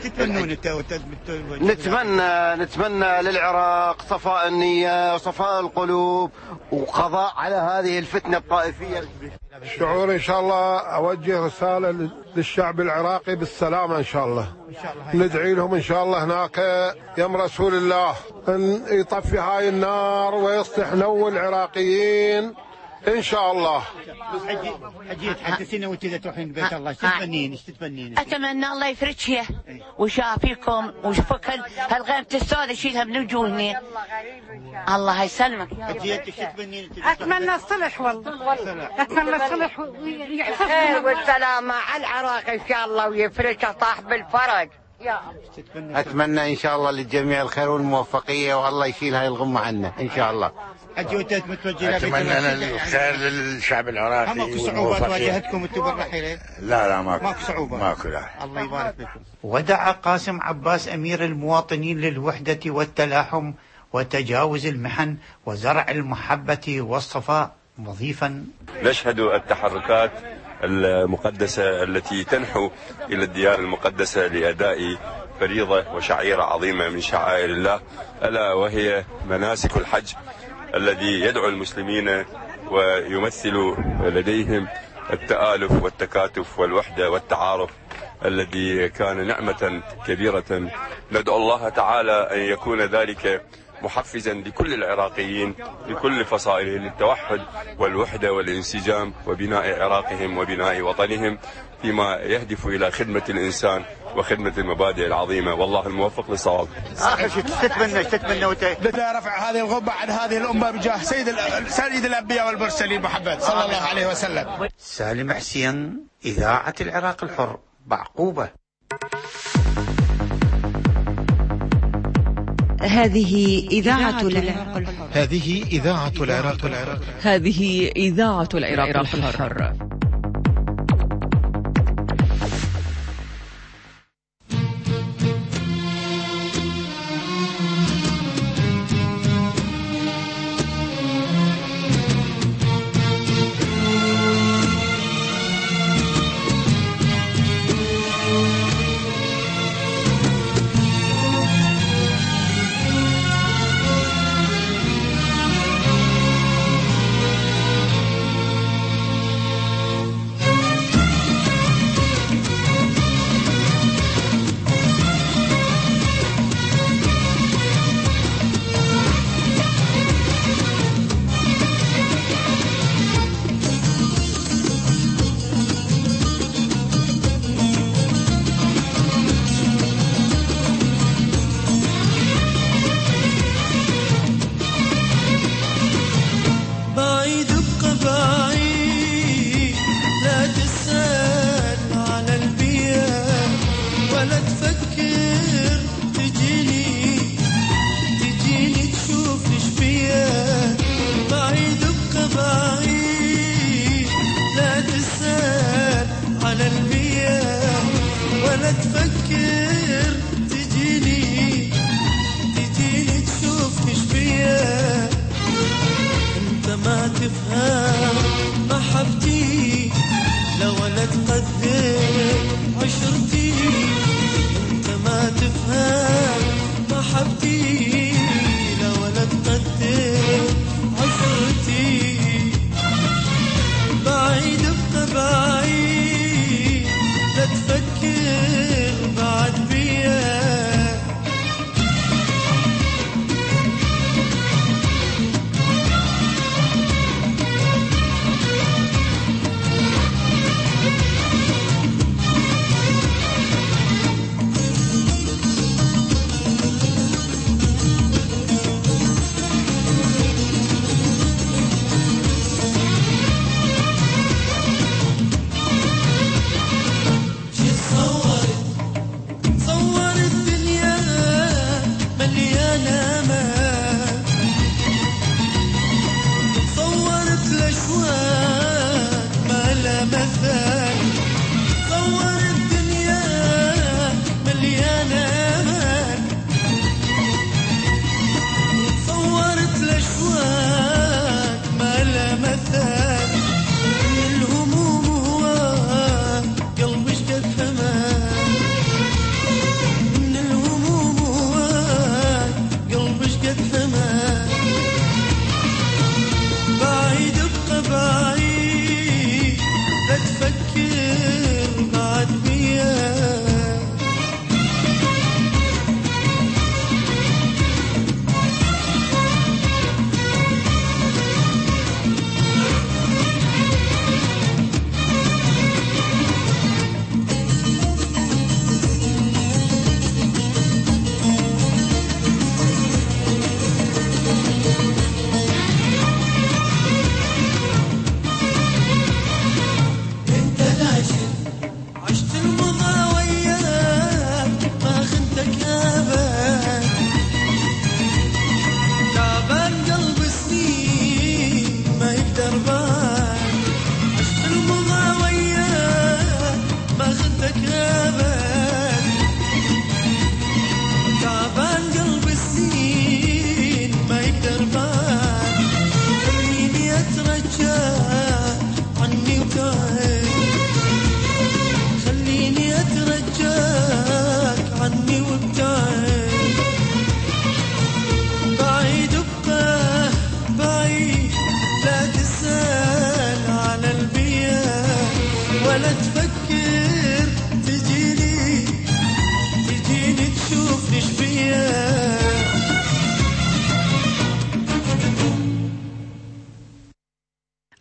Speaker 24: نتمنى للعراق صفاء النية وصفاء القلوب وقضاء على هذه الفتنة الطائفية.
Speaker 23: شعور إن شاء الله أوجه رسالة للشعب العراقي بالسلامة إن شاء الله. ندعي لهم إن شاء الله هناك يم رسول الله أن يطفي هاي النار ويصلح نو العراقيين إن شاء الله.
Speaker 2: حجيت حدثينا وانت اذا تروحين بيت الله، ايش تتمنين؟ ايش تتمنين؟
Speaker 25: اتمنى الله يفرجها ويشافيكم ويشفك هالغيمة السوداء يشيلها من وجوهنا. الله يسلمك.
Speaker 2: حجيت ايش تتمنين؟
Speaker 5: اتمنى الصلح والله، اتمنى الصلح
Speaker 25: والسلامة على العراق ان شاء الله ويفرجها صاحب الفرج.
Speaker 24: اتمنى ان شاء الله للجميع الخير والموفقية، والله يشيل هاي الغمة عنا ان شاء الله.
Speaker 2: حجيت متوجهين
Speaker 24: اتمنى الخير للشعب العراقي.
Speaker 2: ماكو صعوبات واجهتكم انتم بالرحيله؟
Speaker 24: لا
Speaker 2: ماكو صعوبه.
Speaker 24: ماكو لا.
Speaker 2: الله يبارك فيكم. ودعا قاسم عباس امير المواطنين للوحده والتلاحم وتجاوز المحن وزرع المحبه والصفاء، مضيفا:
Speaker 26: نشهد التحركات المقدسه التي تنحو الى الديار المقدسه لاداء فريضه وشعيره عظيمه من شعائر الله، الا وهي مناسك الحج الذي يدعو المسلمين ويمثل لديهم التآلف والتكاتف والوحدة والتعارف الذي كان نعمة كبيرة. ندعو الله تعالى أن يكون ذلك محفزا لكل العراقيين بكل فصائلهم للتوحد والوحدة والانسجام وبناء عراقهم وبناء وطنهم فيما يهدف إلى خدمة الإنسان وخدمة المبادئ العظيمة، والله الموفق للصواب.
Speaker 2: آخر شيء تتمنى
Speaker 27: رفع هذه الغبة عن هذه الأمة بجاه سيد الأنبياء والمرسلين محمد صلى الله عليه وسلم.
Speaker 2: سالم حسين، إذاعة العراق الحر، بعقوبة.
Speaker 12: هذه إذاعة العراق الحر.
Speaker 13: هذه إذاعة العراق الحر.
Speaker 12: هذه إذاعة العراق الحر.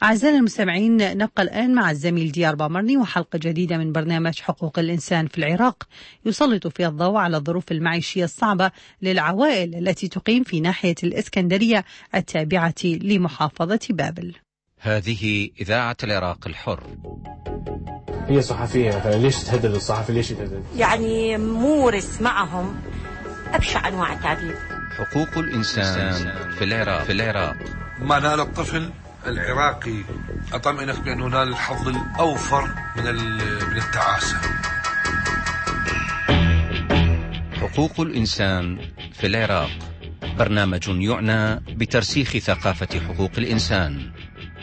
Speaker 1: أعزائنا المستمعين، نبقى الآن مع الزميل ديار بامرني وحلقة جديدة من برنامج حقوق الإنسان في العراق، يسلط فيها الضوء على الظروف المعيشية الصعبة للعوائل التي تقيم في ناحية الإسكندرية التابعة لمحافظة بابل.
Speaker 17: هذه إذاعة العراق الحر.
Speaker 3: هي صحفية مثلا، ليش تهدد الصحفي؟ ليش تهدد؟
Speaker 6: يعني مورس معهم أبشع أنواع التعذيب.
Speaker 17: حقوق الإنسان في العراق.
Speaker 7: ما نال الطفل العراقي أطمئنك بأنه نال الحظ الأوفر من التعاسة.
Speaker 17: حقوق الإنسان في العراق، برنامج يعنى بترسيخ ثقافة حقوق الإنسان.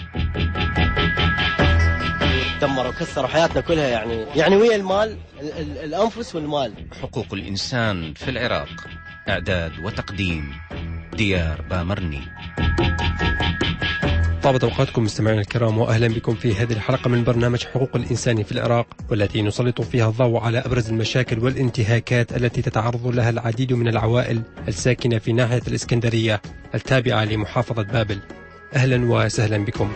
Speaker 8: دمروا كسروا حياتنا كلها، يعني ويا المال، الأنفس والمال.
Speaker 17: حقوق الإنسان في العراق، إعداد وتقديم ديار بامرني.
Speaker 9: طابت أوقاتكم مستمعينا الكرام، وأهلا بكم في هذه الحلقة من برنامج حقوق الإنسان في العراق، والتي نسلط فيها الضوء على أبرز المشاكل والانتهاكات التي تتعرض لها العديد من العوائل الساكنة في ناحية الإسكندرية التابعة لمحافظة بابل. أهلا وسهلا بكم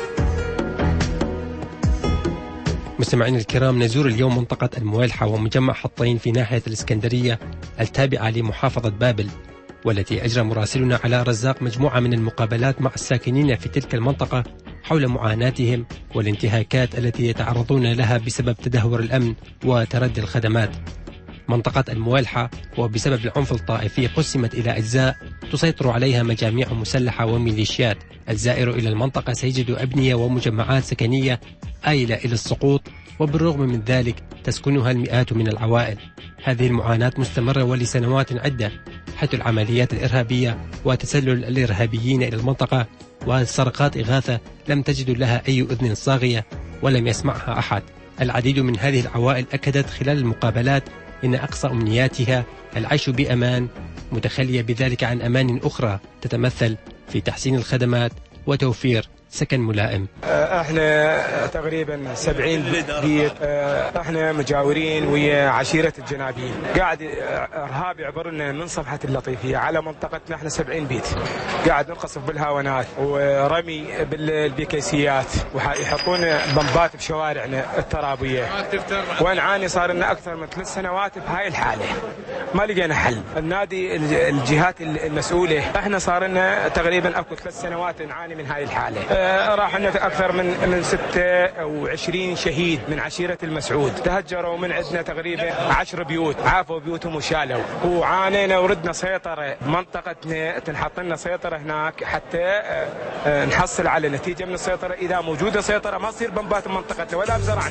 Speaker 9: مستمعينا الكرام. نزور اليوم منطقة المويلحة ومجمع حطين في ناحية الإسكندرية التابعة لمحافظة بابل، والتي أجرى مراسلنا على رزاق مجموعة من المقابلات مع الساكنين في تلك المنطقة حول معاناتهم والانتهاكات التي يتعرضون لها بسبب تدهور الأمن وتردي الخدمات. منطقة المويلحة وبسبب العنف الطائفي قسمت إلى أجزاء تسيطر عليها مجاميع مسلحة وميليشيات. الزائر إلى المنطقة سيجد أبنية ومجمعات سكنية آيلة إلى السقوط، وبالرغم من ذلك تسكنها المئات من العوائل. هذه المعاناة مستمرة ولسنوات عدة، حيث العمليات الإرهابية وتسلل الإرهابيين إلى المنطقة وسرقات إغاثة لم تجد لها أي أذن صاغية ولم يسمعها أحد. العديد من هذه العوائل أكدت خلال المقابلات إن أقصى أمنياتها العيش بأمان، متخلية بذلك عن أمان أخرى تتمثل في تحسين الخدمات وتوفير سكن ملائم.
Speaker 3: احنا تقريبا 70 بيت، احنا مجاورين ويا عشيرة الجنابين. قاعد ارهاب يعبر لنا من صفحة اللطيفية على منطقتنا، احنا 70 بيت قاعد ننقصف بالهاونات ورمي بالبيكيسيات، ويحطون بمبات بشوارعنا الترابية، ونعاني صار لنا اكثر من 3 سنوات بهاي الحالة، ما لقينا حل. النادي الجهات المسؤولة، احنا صار لنا تقريبا اكو 3 سنوات نعاني من هاي الحالة. راح لنا أكثر من 26 شهيد من عشيرة المسعود، تهجروا من عندنا تقريبا 10 بيوت، عافوا بيوتهم وشالوا، وعانينا وردنا سيطرة منطقتنا، تنحط لنا سيطرة هناك حتى نحصل على نتيجة من السيطرة. إذا موجودة سيطرة ما تصير بمبات منطقتنا ولا بزرعنا.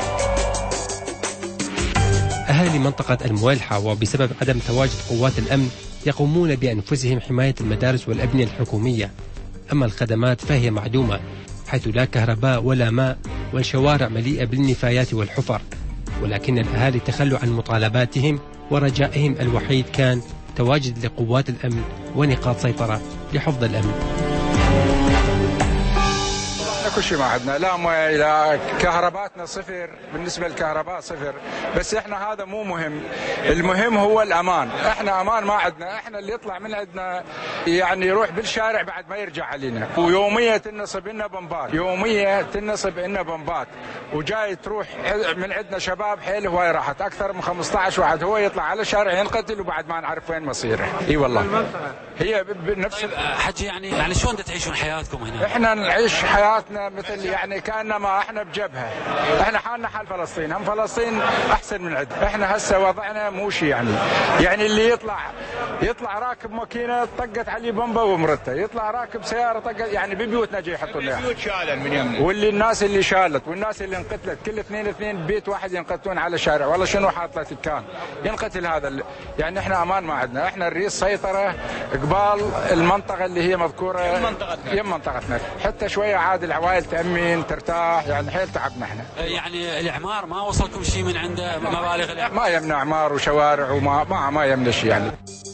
Speaker 9: أهالي منطقة المويلحة وبسبب عدم تواجد قوات الأمن يقومون بأنفسهم حماية المدارس والأبنية الحكومية، أما الخدمات فهي معدومة، حيث لا كهرباء ولا ماء، والشوارع مليئة بالنفايات والحفر. ولكن الأهالي تخلوا عن مطالباتهم، ورجائهم الوحيد كان تواجد لقوات الأمن ونقاط سيطرة لحفظ الأمن.
Speaker 10: كل شيء ما عندنا، لا ماء لا كهرباتنا صفر، بالنسبة للكهرباء صفر، بس احنا هذا مو مهم، المهم هو الأمان. احنا أمان ما عندنا، احنا اللي يطلع من عندنا يعني يروح بالشارع بعد ما يرجع علينا، ويومية تنصب لنا بمبات، يومية تنصب لنا بمبات، وجاي تروح من عندنا شباب حيل هواي راحت أكثر من 15 واحد، هو يطلع على الشارع ينقتل وبعد ما نعرف وين مصيره. اي والله هي بنفس
Speaker 11: حجي. يعني شلون تعيشون حياتكم هنا؟
Speaker 10: احنا نعيش حياتنا مثل يعني كأنما احنا بجبهة، احنا حالنا حال فلسطين، هم فلسطين احسن من عندنا. احنا هسه وضعنا مو شيء، يعني اللي يطلع راكب ماكينه طقت عليه بمبه ومرته، يطلع راكب سياره طقت، يعني ببيوتنا جاي يحطوا لنا بيوت شالن من يمنا، واللي الناس اللي شالت والناس اللي انقتلت كل اثنين بيت واحد ينقتلون على الشارع. والله شنو حاطت كان ينقتل هذا يعني احنا امان ما عندنا. احنا نريد سيطره قبال المنطقه اللي هي مذكوره يم منطقتنا، حتى شويه عاد العوائل تأمين ترتاح، يعني حيل تعبنا احنا.
Speaker 11: يعني الاعمار ما وصلكم شيء من عنده مبالغ الإعمار؟
Speaker 10: ما يمنع اعمار وشوارع وما ما يمنع شيء يعني.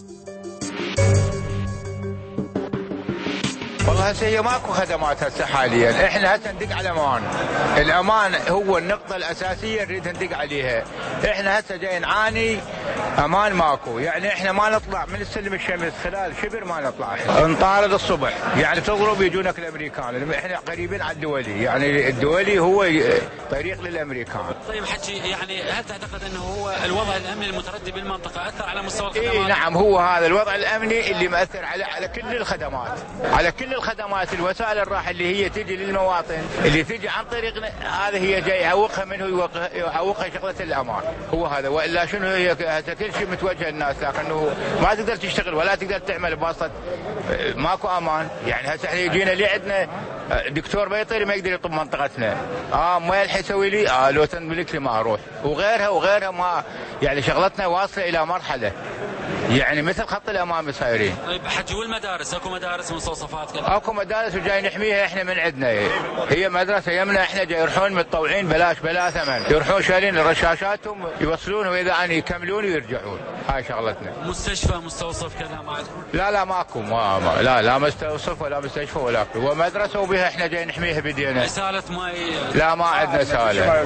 Speaker 28: والله هسه هي ماكو خدمات هسه حاليا، احنا هسه ندق على امان، الامان هو النقطه الاساسيه نريد ندق عليها. احنا هسه جاي نعاني امان ماكو، يعني احنا ما نطلع من السلم الشمس خلال شبر ما نطلع، نطارد الصبح يعني تضرب يجونك الامريكان، احنا قريبين على الدولي، يعني الدولي هو طريق للامريكان.
Speaker 11: طيب حجي، يعني هل تعتقد انه هو الوضع الامني المتردي بالمنطقه اثر على مستوى الخدمات؟
Speaker 28: إيه نعم، هو هذا الوضع الامني اللي مأثر على كل الخدمات، على كل الخدمات، الوسائل الراحه اللي هي تجي للمواطن، اللي تجي عن طريقنا، هذا هي جاي يعوقها منه، يعوقها شغله الامان، هو هذا. والا شنو هي كل شيء متوجه للناس، لكنه ما تقدر تشتغل ولا تقدر تعمل بواسطه، ماكو امان. يعني هسه احنا يجينا لي عندنا دكتور بيطري ما يقدر يطب منطقتنا، ما يلحق يسوي لي لو تنبلك لي ما اروح، وغيرها ما يعني شغلتنا واصله الى مرحله يعني مثل خط الامام صايرين.
Speaker 11: طيب حجي، والمدارس اكو مدارس ومستوصفات كذا؟
Speaker 28: اكو مدارس وجاي نحميها احنا من عندنا، هي مدرسه يمنا، احنا جاي يروحون متطوعين بلا ثمن، يروحون شايلين رشاشاتهم يوصلون، واذا يعني يكملون ويرجعون، هاي شغلتنا.
Speaker 11: مستشفى مستوصف كذا ما عندكم؟
Speaker 28: لا ماكو، لا مستوصف ولا مستشفى ولا اكو، ومدرسه وبها احنا جاي نحميها بدينا.
Speaker 11: اساله ماي؟
Speaker 28: لا ما عندنا اساله.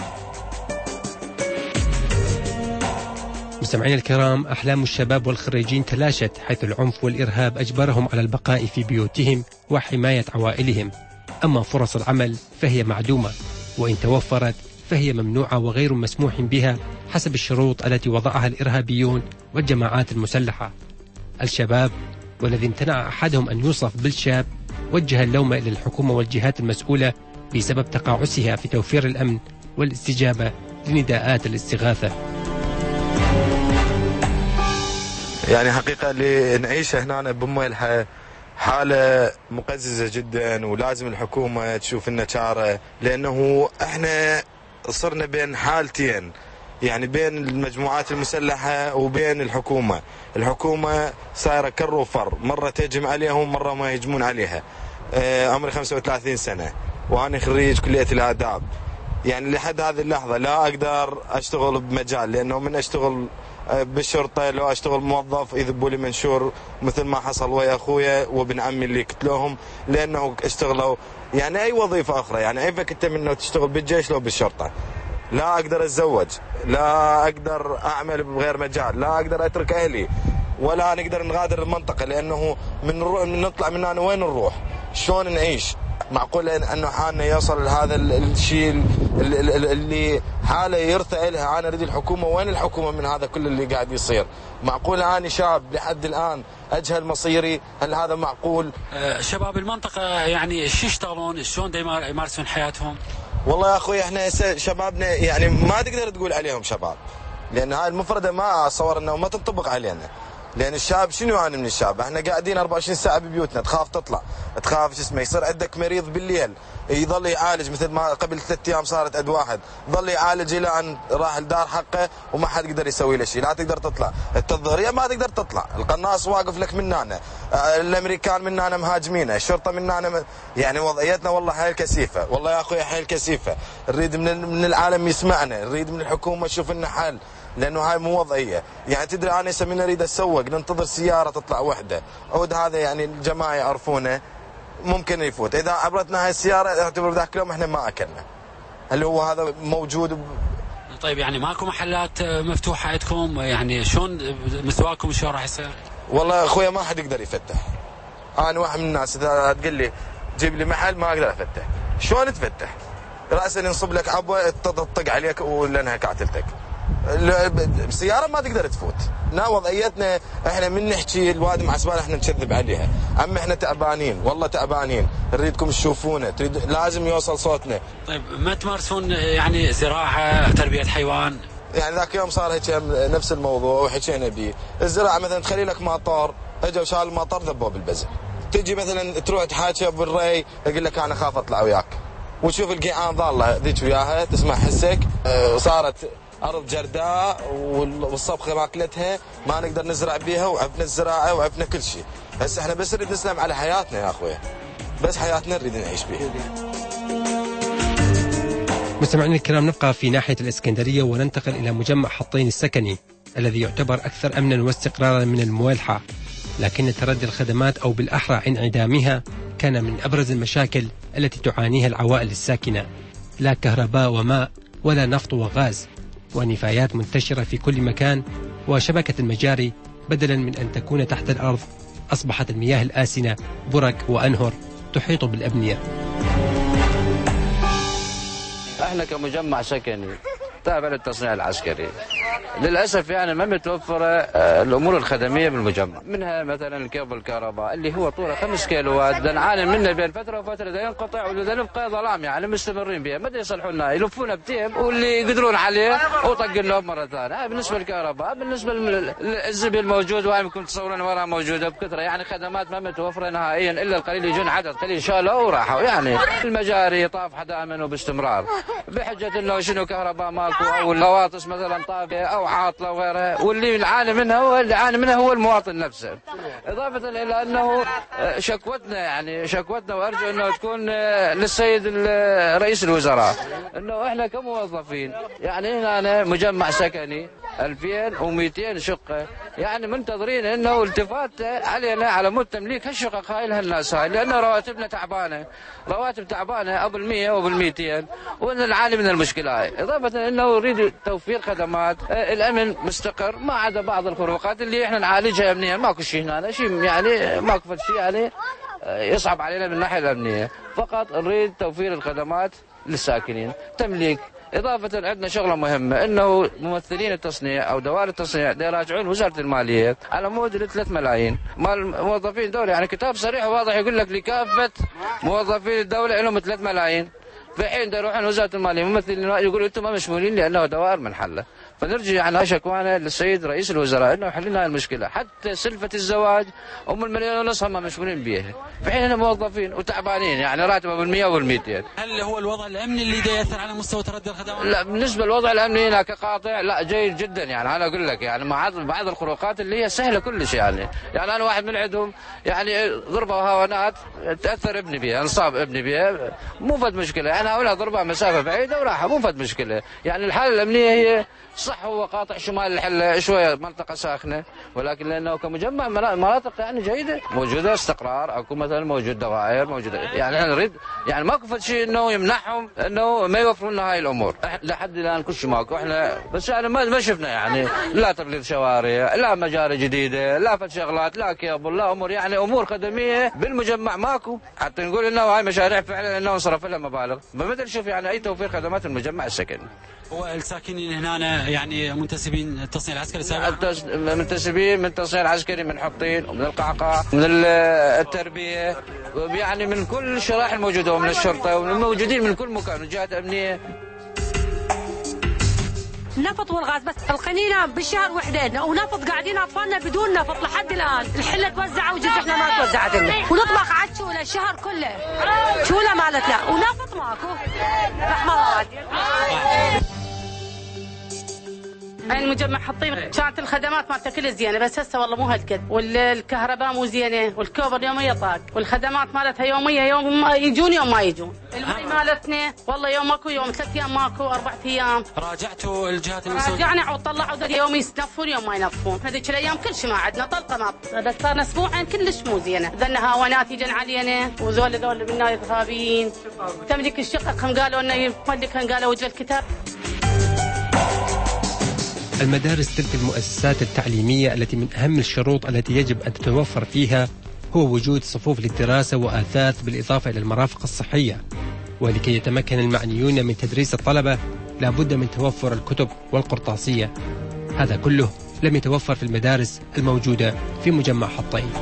Speaker 9: مستمعينا الكرام، أحلام الشباب والخريجين تلاشت حيث العنف والإرهاب أجبرهم على البقاء في بيوتهم وحماية عوائلهم. أما فرص العمل فهي معدومة، وإن توفرت فهي ممنوعة وغير مسموح بها حسب الشروط التي وضعها الإرهابيون والجماعات المسلحة. الشباب، والذي امتنع أحدهم أن يوصف بالشاب، وجه اللوم إلى الحكومة والجهات المسؤولة بسبب تقاعسها في توفير الأمن والاستجابة لنداءات الاستغاثة.
Speaker 14: يعني حقيقة اللي نعيشه هنا بمويلحة حالة مقززة جدا، ولازم الحكومة تشوف لنا شارة، لأنه احنا صرنا بين حالتين، يعني بين المجموعات المسلحة وبين الحكومة صايرة كر وفر، مرة تهجم عليهم مرة ما يهجمون عليها. عمري 35 سنة وأنا خريج كلية الآداب، يعني لحد هذه اللحظة لا أقدر أشتغل بمجال، لأنه من أشتغل بالشرطة لو أشتغل موظف يذبوا لي منشور مثل ما حصل ويا أخويا وابن عمي اللي قتلوهم، لأنه اشتغلوا يعني أي وظيفة أخرى، يعني أي فكرة منه تشتغل بالجيش لو بالشرطة. لا أقدر أتزوج، لا أقدر أعمل بغير مجال، لا أقدر أترك أهلي، ولا نقدر نغادر المنطقة، لأنه من نطلع من هنا وين نروح؟ شلون نعيش؟ معقول انه حالنا يوصل لهذا الشيء اللي حاله يرثى لها؟ انا اريد الحكومه، وين الحكومه من هذا كل اللي قاعد يصير؟ معقول انا شاب لحد الان اجهل مصيري؟ هل هذا معقول؟
Speaker 11: شباب المنطقه يعني شو يشتغلون؟ شلون يمارسون حياتهم؟
Speaker 14: والله يا اخوي احنا شبابنا يعني ما تقدر تقول عليهم شباب، لان هاي المفرده ما اتصور انه ما تنطبق علينا، لان الشاب شنو يعني من الشاب؟ احنا قاعدين 24 ساعه ببيوتنا، تخاف تطلع، تخاف يصير عندك مريض بالليل يظل يعالج، مثل ما قبل 3 ايام صارت عند واحد ظل يعالج الى ان راح لدار حقه وما حد يقدر يسوي له شيء، لا تقدر تطلع، التظهريه ما تقدر تطلع، القناص واقف لك مننا، الامريكان مننا مهاجمينه، الشرطه مننا يعني وضعيتنا والله حيل كثيفه، والله يا اخوي حيل كثيفه، نريد من العالم يسمعنا، نريد من الحكومه تشوف لنا حل، لانه هاي مو وضعيه. يعني تدري انا هسه من اريد اسوق ننتظر سياره تطلع وحده، عود هذا يعني الجماعه يعرفونه ممكن يفوت، اذا عبرتنا هاي السياره اعتبر ذاك اليوم احنا ما اكلنا. هل هو هذا موجود؟
Speaker 11: طيب يعني ماكو محلات مفتوحه عندكم؟ يعني شلون مستواكم شلون راح يصير؟
Speaker 14: والله يا اخويا ما حد يقدر يفتح، انا واحد من الناس اذا تقول لي جيب لي محل ما اقدر افتح. شلون تفتح؟ راسا ينصب لك عبوه تطق عليك ولانها قاتلتك، السياره ما تقدر تفوت. نا وضعيتنا احنا من نحكي الوادي مع اسبان احنا نكذب عليها، اما احنا تعبانين والله تعبانين، نريدكم تشوفونا، لازم يوصل صوتنا.
Speaker 11: طيب ما تمارسون يعني زراعه، تربيه حيوان؟
Speaker 14: يعني ذاك يوم صار هيك نفس الموضوع وحكينا به، الزراعه مثلا تخلي لك مطار، اجوا شال المطار ذبوه بالبزر، تجي مثلا تروح تحاكي بالري يقول لك انا خاف اطلع وياك، وتشوف القيعان ظاله ذيك وياها تسمع حسك، صارت أرض جرداء والصبخة ماكلتها ما نقدر نزرع بيها، وعفنا الزراعة وعفنا كل شيء. هسه احنا بس نريد نسلم على حياتنا يا أخويا، بس حياتنا نريد نعيش بيها.
Speaker 9: مستمعينا الكرام، نبقى في ناحية الإسكندرية وننتقل إلى مجمع حطين السكني الذي يعتبر أكثر أمنا واستقرارا من الموالحة، لكن تردي الخدمات أو بالأحرى انعدامها كان من أبرز المشاكل التي تعانيها العوائل الساكنة. لا كهرباء وماء ولا نفط وغاز، ونفايات منتشرة في كل مكان وشبكة المجاري بدلا من أن تكون تحت الأرض أصبحت المياه الآسنة برك وأنهر تحيط بالأبنية.
Speaker 4: احنا كمجمع سكني تابع للتصنيع العسكري للاسف يعني ما متوفره الامور الخدميه بالمجمع، منها مثلا الكيبل الكهرباء اللي هو طوله 5 كيلوات نعاني منه بين فتره وفتره دا ينقطع ودا نبقى ظلام يعني مستمرين بها، ما يصلحوا لنا يلفونا بتيب واللي يقدرون عليه وطق لهم مره ثانيه. بالنسبه للكهرباء، بالنسبه للزبي الموجود وهاي يمكن تصورون وراء موجوده بكثره، يعني خدمات ما متوفره نهائيا الا القليل، يجون عدد قليل شالوا وراحوا. يعني المجاري طافحه دائما وباستمرار بحجه انه شنو كهرباء ماكو او الغواطس مثلا طافيه او عاطله وغيرها، واللي يعاني منها هو المواطن نفسه. اضافه الى انه شكوتنا وارجو انه تكون للسيد رئيس الوزراء، انه احنا كموظفين يعني هنا مجمع سكني 2200 شقه، يعني منتظرين انه التفات علينا على مود تمليك هالشقق هاي لهالناس هاي، لانه رواتبنا تعبانه، رواتب تعبانه ابو ال100 وابو ال200 ونعاني من المشكله هاي. اضافه انه يريد توفير خدمات، الامن مستقر ما عدا بعض الخروقات اللي احنا نعالجها امنيا، ماكو شيء هنا شيء يعني ماكو شيء يعني يصعب علينا من الناحيه الامنيه، فقط نريد توفير الخدمات للساكنين، تمليك. إضافة عندنا شغلة مهمة أنه ممثلين التصنيع أو دوائر التصنيع يراجعون وزارة المالية على مود 3 ملايين مال موظفين الدولة، يعني كتاب صريح وواضح يقول لك لكافة موظفين الدولة لهم 3 ملايين، في حين يروحون وزارة المالية ممثلين يقولوا أنتم ما مشمولين لأنه دوائر منحلة. فنرجع يعني شكوانا للسيد رئيس الوزراء انه يحل لنا المشكله، حتى سلفه الزواج ام 1.5 مليون هم مشغولين بيها، في حين انهم موظفين وتعبانين يعني راتبه بال100 وال200.
Speaker 11: هل هو الوضع الامني اللي ياثر على مستوى تردي الخدمات؟
Speaker 4: لا، بالنسبه للوضع الامني هنا كقاطع لا جيد جدا، يعني انا اقول لك يعني مع بعض الخروقات اللي هي سهله كلش يعني انا واحد من عندهم يعني ضربه وهوانات تاثر ابني بها، انصاب ابني بها، مو فد مشكله، انا هؤلاء ضربه مسافه بعيده وراحه مو فد مشكله، يعني الحاله الامنيه هي صح هو قاطع شمال الحله شويه منطقه ساخنه، ولكن لانه كمجمع مناطق يعني جيده موجوده استقرار، اكو مثلا موجود دوائر موجوده، يعني احنا نريد يعني ماكو فد شيء انه يمنعهم انه ما يوفرون لنا هاي الامور، لحد الان كل شيء ماكو، احنا بس يعني ما شفنا يعني لا تبليط شوارع، لا مجاري جديده، لا فد شغلات، لا كيبل، لا امور يعني امور خدميه بالمجمع ماكو، حتى نقول انه هاي مشاريع فعلا انه انصرف لها مبالغ، ما نشوف يعني اي توفير خدمات المجمع السكني.
Speaker 11: هو الساكنين هنا يعني منتسبين التصنيع العسكري سابقا؟
Speaker 4: منتسبين من التصنيع العسكري، من حطين ومن القعقاع من التربيه، يعني من كل الشرائح الموجوده ومن الشرطه وموجودين من كل مكان وجهات امنيه.
Speaker 15: نفط والغاز بس القنينه بالشهر وحدين، ونفط قاعدين اطفالنا بدون نفط لحد الان، الحله توزعوا وجزء احنا ما توزعت لنا، ونطبخ عدشوله الشهر كله شوله مالت لا، ونفط ماكو رحم الله. المجمع حاطين كانت الخدمات مالته كلها زينه، بس هسه والله مو هالقد، والكهرباء مو زينه، والكوبر يوميا طاق، والخدمات مالتها يوميه، يوم يجون يوم ما يجون، المي مالتنا والله يوم ماكو، يوم 3 ايام ماكو، 4 ايام.
Speaker 11: راجعتوا الجهات المسؤوله؟
Speaker 15: راجعنا وطلعوا يوم ينفون يوم ما ينفون، هذيك الايام كل شيء ما عندنا طلقه ما، بس صار اسبوعين كلش مو زينه، ذن هاونات يجن علينا وذول بالناس ارهابيين، تملك الشقق هم قالوا انه يملكها، قالوا وجه الكتاب.
Speaker 9: المدارس تلك المؤسسات التعليمية التي من أهم الشروط التي يجب أن تتوفر فيها هو وجود صفوف للدراسة وآثاث بالإضافة إلى المرافق الصحية، ولكي يتمكن المعنيون من تدريس الطلبة لا بد من توفر الكتب والقرطاسية. هذا كله لم يتوفر في المدارس الموجودة في مجمع حطين.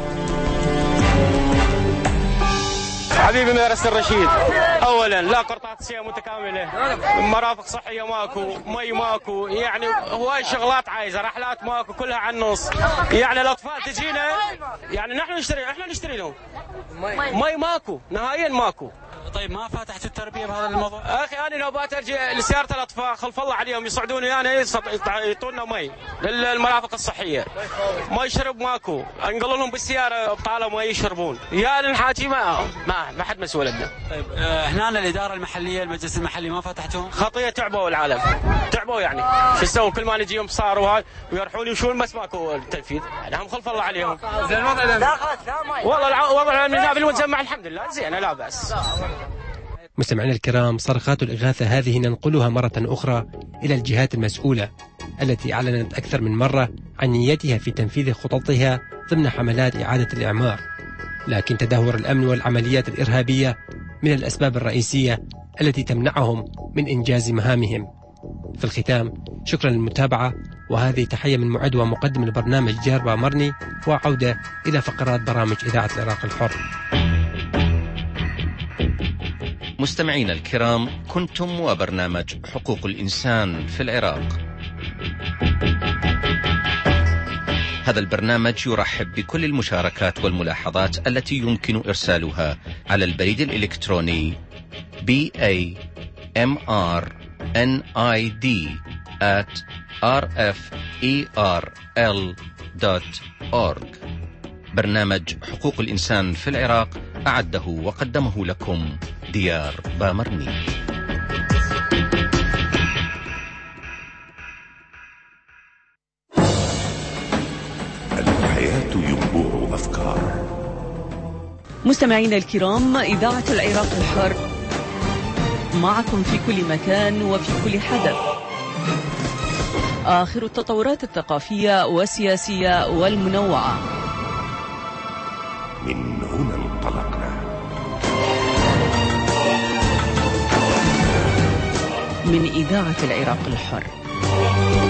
Speaker 3: حبيبي مدرسة الرشيد، أولا لا قرطاسية متكاملة، مرافق صحية ماكو، مي ماكو، يعني هواي شغلات عايزة، رحلات ماكو كلها على النص، يعني الأطفال تجينا يعني احنا نشتري لهم مي ماكو نهائيا ماكو.
Speaker 11: طيب ما فتحتوا التربيه بهذا الموضوع؟
Speaker 3: اخي انا لو باترجي لسياره الاطفال خلف الله عليهم يصعدوني يعني يعطونا مي للمرافق الصحيه، ما يشرب ماكو، انقل لهم بالسياره بطاله ما يشربون، يا الحاكي ما حد مسؤول لنا.
Speaker 11: طيب هنا الاداره المحليه المجلس المحلي ما فتحتوا؟
Speaker 3: خطيه، تعبوا العالم، تعبوا يعني شو يسوون، كل ما نجيهم صار وهاي ويرحون يمشون بس ماكو التنفيذ، يعني هم خلف الله عليهم.
Speaker 11: زين الوضع
Speaker 3: والله الوضع في المجمع الحمد لله زين لا بأس.
Speaker 9: مستمعينا الكرام، صرخات الإغاثة هذه ننقلها مرة أخرى إلى الجهات المسؤولة التي أعلنت أكثر من مرة عن نيتها في تنفيذ خططها ضمن حملات إعادة الإعمار، لكن تدهور الأمن والعمليات الإرهابية من الأسباب الرئيسية التي تمنعهم من إنجاز مهامهم. في الختام، شكرا للمتابعة، وهذه تحية من معد ومقدم البرنامج ديار بامرني، وعودة إلى فقرات برامج إذاعة العراق الحر.
Speaker 17: مستمعينا الكرام، كنتم وبرنامج حقوق الإنسان في العراق. هذا البرنامج يرحب بكل المشاركات والملاحظات التي يمكن إرسالها على البريد الإلكتروني bamrnid@rferl.org. برنامج حقوق الإنسان في العراق أعده وقدمه لكم ديار بامرني.
Speaker 5: الحياة ينبوع أفكار.
Speaker 12: مستمعينا الكرام، إذاعة العراق الحر معكم في كل مكان وفي كل حدث. آخر التطورات الثقافية والسياسية والمنوعة.
Speaker 5: من هنا انطلقنا.
Speaker 12: من إذاعة العراق الحر.